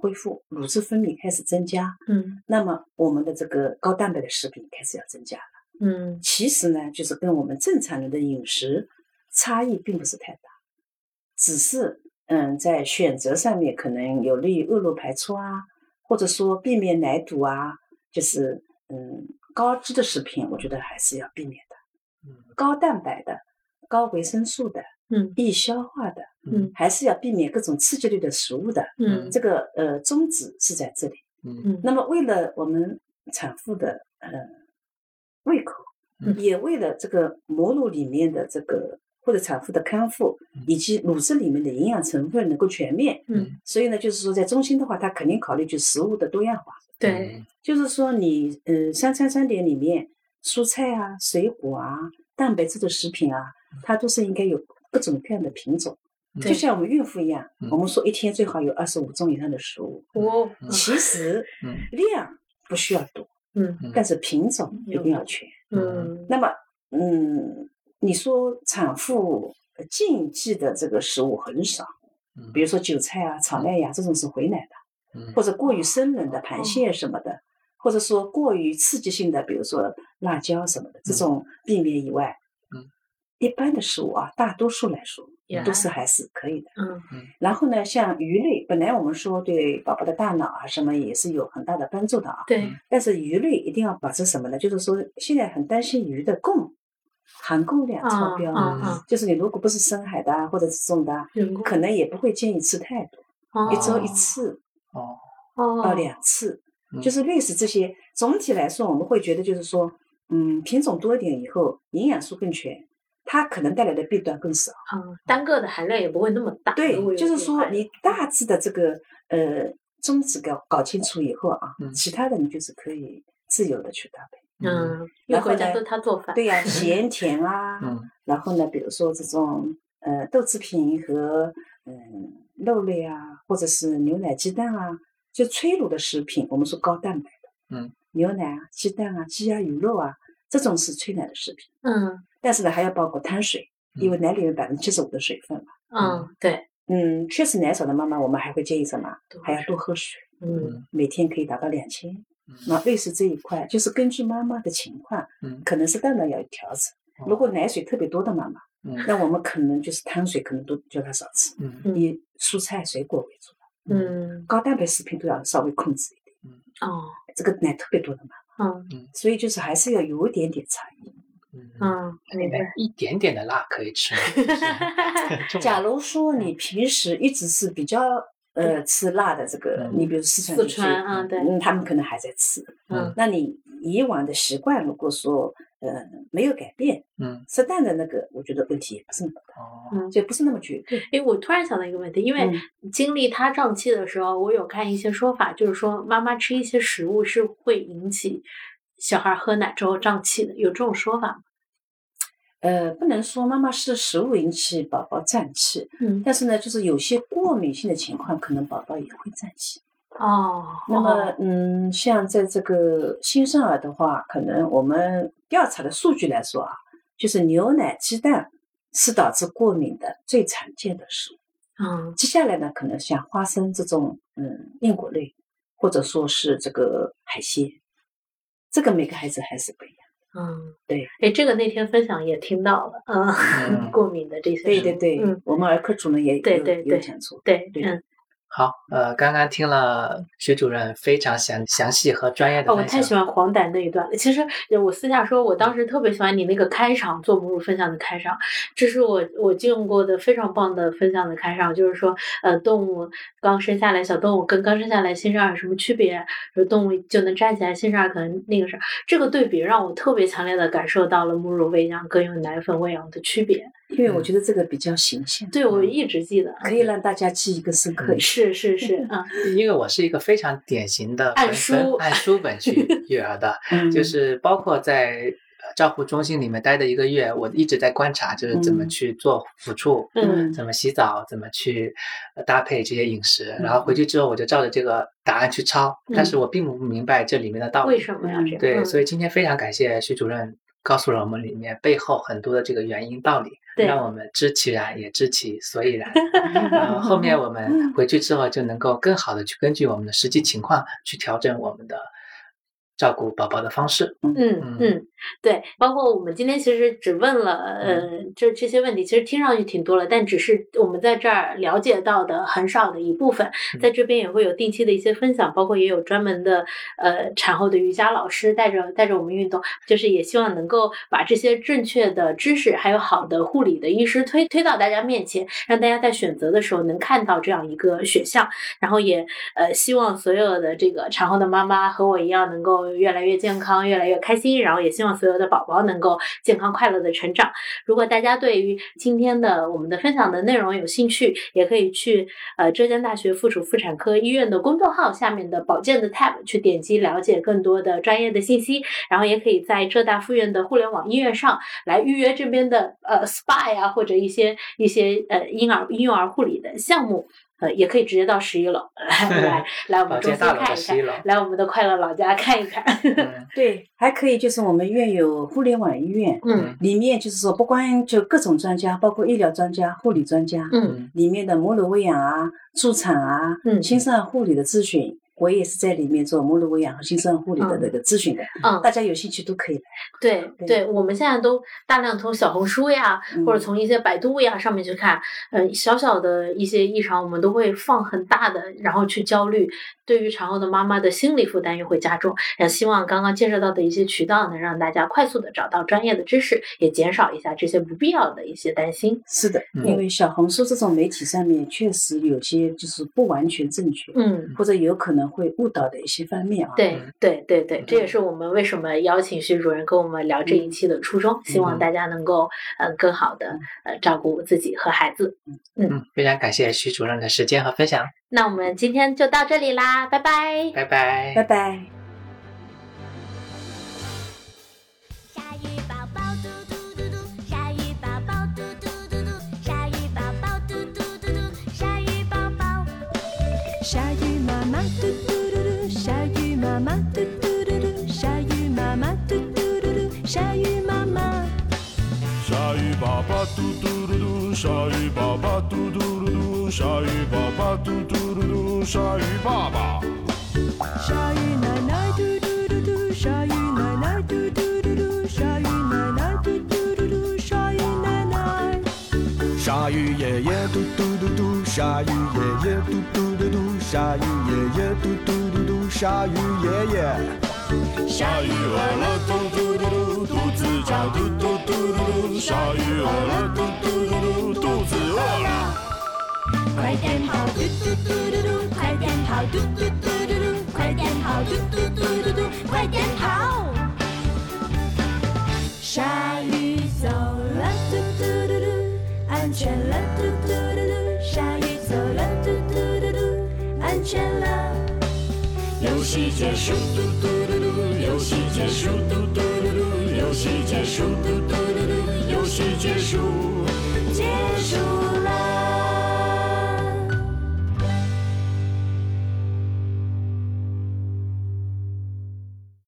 恢复，乳汁分泌开始增加，那么我们的这个高蛋白的食品开始要增加了，其实呢，就是跟我们正常人的饮食差异并不是太大，只是在选择上面可能有利于恶露排出啊，或者说避免奶堵啊，就是高脂的食品，我觉得还是要避免的，高蛋白的、高维生素的。易消化的，还是要避免各种刺激类的食物的，这个宗旨是在这里。那么为了我们产妇的胃口，也为了这个母乳里面的这个或者产妇的康复，以及乳汁里面的营养成分能够全面，所以呢，就是说在中心的话，它肯定考虑就食物的多样化。 对， 就是说你三餐3点里面，蔬菜啊、水果啊、蛋白质的食品啊，它都是应该有各种各样的品种，就像我们孕妇一样，我们说一天最好有25种以上的食物。其实量不需要多，但是品种一定要全。那么你说产妇禁忌的这个食物很少，比如说韭菜啊、草麦芽这种是回奶的，或者过于生冷的螃蟹什么的，或者说过于刺激性的，比如说辣椒什么的，这种避免以外。一般的食物啊，大多数来说都是还是可以的。然后呢，像鱼类，本来我们说对宝宝的大脑啊什么也是有很大的帮助的啊。 对。 但是鱼类一定要保持什么呢？就是说现在很担心鱼的含汞量超标。就是你如果不是深海的啊，或者是这种的，可能也不会建议吃太多，一周1次到2次，就是类似这些。总体来说，我们会觉得就是说，品种多一点以后，营养素更全。它可能带来的弊端更少， 单个的含量也不会那么大。 对，就是说你大致的这个宗旨搞清楚以后啊，其他的你就是可以自由的去搭配。 然后呢，他做饭。 对呀，咸甜啊，然后呢，比如说这种豆制品和肉类啊，或者是牛奶、鸡蛋啊，就催乳的食品，我们说高蛋白的，牛奶啊、鸡蛋啊、鸡鸭鱼肉啊，这种是催奶的食品。但是呢，还要包括碳水，因为奶里面75%的水分嘛。 对。 确实奶少的妈妈，我们还会建议什么？还要多喝水。每天可以达到2000。那类似这一块，就是根据妈妈的情况，可能适当的要有调整。如果奶水特别多的妈妈，那我们可能就是碳水可能都叫她少吃，以蔬菜水果为主。高蛋白食品都要稍微控制一点。这个奶特别多的妈妈，所以就是还是要有一点点差异。 一点点的辣可以吃。 假如说你平时一直是比较吃辣的这个，你比如四川对， 他们可能还在吃。那你以往的习惯如果说没有改变，适当的那个，我觉得问题也不是那么大，就不是那么绝对。 我突然想到一个问题，因为经历他胀气的时候，我有看一些说法，就是说妈妈吃一些食物是会引起小孩喝奶之后胀气的，有这种说法吗？ 不能说妈妈吃食物引起宝宝胀气，但是呢，就是有些过敏性的情况，可能宝宝也会胀气。那么像在这个新生儿的话，可能我们调查的数据来说啊，就是牛奶、鸡蛋是导致过敏的最常见的食物。接下来呢，可能像花生这种硬果类，或者说是这个海鲜，这个每个孩子还是不一样。对， 这个那天分享也听到了，过敏的这些， 对，我们儿科主任也有讲出， 对。 好，刚刚听了徐主任非常详细和专业的分享。 我太喜欢黄疸那一段了。其实我私下说，我当时特别喜欢你那个开场做母乳分享的开场，这是我见过的非常棒的分享的开场，就是说动物刚生下来，小动物跟刚生下来新生儿有什么区别？动物就能站起来，新生儿可能那个啥，这个对比让我特别强烈的感受到了母乳喂养跟用奶粉喂养的区别。 因为我觉得这个比较形象， 对，我一直记得， 可以让大家记一个深刻。 是因为我是一个非常典型的按书本去育儿的，就是包括在照护中心里面待的1个月，我一直在观察，就是怎么去做抚触，怎么洗澡，怎么去搭配这些饮食，然后回去之后我就照着这个答案去抄，但是我并不明白这里面的道理， 为什么要这样？ 对，所以今天非常感谢徐主任告诉了我们里面背后很多的这个原因道理， 对让我们知其然也知其所以然。后面我们回去之后就能够更好的去根据我们的实际情况去调整我们的照顾宝宝的方式。 对，包括我们今天其实只问了这些问题，其实听上去挺多了，但只是我们在这儿了解到的很少的一部分。在这边也会有定期的一些分享，包括也有专门的产后的瑜伽老师带着我们运动，就是也希望能够把这些正确的知识还有好的护理的医师推到大家面前，让大家在选择的时候能看到这样一个选项。然后也希望所有的这个产后的妈妈和我一样能够越来越健康，越来越开心，然后也希望所有的宝宝能够健康快乐的成长。如果大家对于今天的我们的分享的内容有兴趣，也可以去浙江大学妇产妇产科医院的公众号下面的保健的 tab 去点击了解更多的专业的信息，然后也可以在浙大附院的互联网医院上来预约这边的SPA 呀，或者一些婴幼儿护理的项目。也可以直接到11楼来我们中心看一看，来我们的快乐老家看一看。 对，还可以就是我们院有互联网医院，里面就是说不光就各种专家，包括医疗专家、护理专家，里面的母乳喂养啊、助产啊、青少年护理的咨询。我也是在里面做母乳喂养和青少年护理的那个咨询的，大家有兴趣都可以来。 对，我们现在都大量从小红书呀，或者从一些百度呀上面去看，小小的一些异常，我们都会放很大的，然后去焦虑，对于产后的妈妈的心理负担又会加重。希望刚刚介绍到的一些渠道能让大家快速的找到专业的知识，也减少一下这些不必要的一些担心。 是的，因为小红书这种媒体上面确实有些就是不完全正确，或者有可能会误导的一些方面啊。 对，这也是我们为什么邀请徐主任跟我们聊这一期的初衷，希望大家能够更好的照顾自己和孩子。 非常感谢徐主任的时间和分享。 那我们今天就到这里啦，拜拜， 拜拜， 拜拜。 鲨鱼妈妈嘟嘟嘟嘟，鲨鱼妈妈嘟嘟嘟嘟，鲨鱼妈妈嘟嘟嘟嘟，鲨鱼妈妈。 鲨鱼爸爸嘟嘟嘟嘟，鲨鱼爸爸嘟嘟嘟嘟，鲨鱼爸爸嘟嘟嘟嘟，鲨鱼爸爸。 鲨鱼奶奶嘟嘟嘟嘟，鲨鱼奶奶嘟嘟嘟嘟，鲨鱼奶奶嘟嘟嘟嘟，鲨鱼奶奶。 鲨鱼爷爷嘟嘟嘟嘟，鲨鱼爷爷嘟嘟嘟嘟，鲨鱼爷爷嘟嘟嘟嘟，鲨鱼爷爷。鲨鱼饿了嘟嘟嘟嘟，肚子叫嘟嘟嘟嘟嘟，鲨鱼饿了嘟嘟嘟嘟，肚子饿了。 快点跑嘟嘟嘟嘟嘟，快点跑嘟嘟嘟嘟嘟，快点跑嘟嘟嘟嘟嘟，快点跑。鲨鱼走了嘟嘟嘟嘟，安全了嘟嘟嘟嘟，鲨鱼走了嘟嘟嘟嘟，安全了。 游戏结束嘟嘟嘟嘟，游戏结束嘟嘟嘟嘟，游戏结束嘟嘟嘟嘟，游戏结束。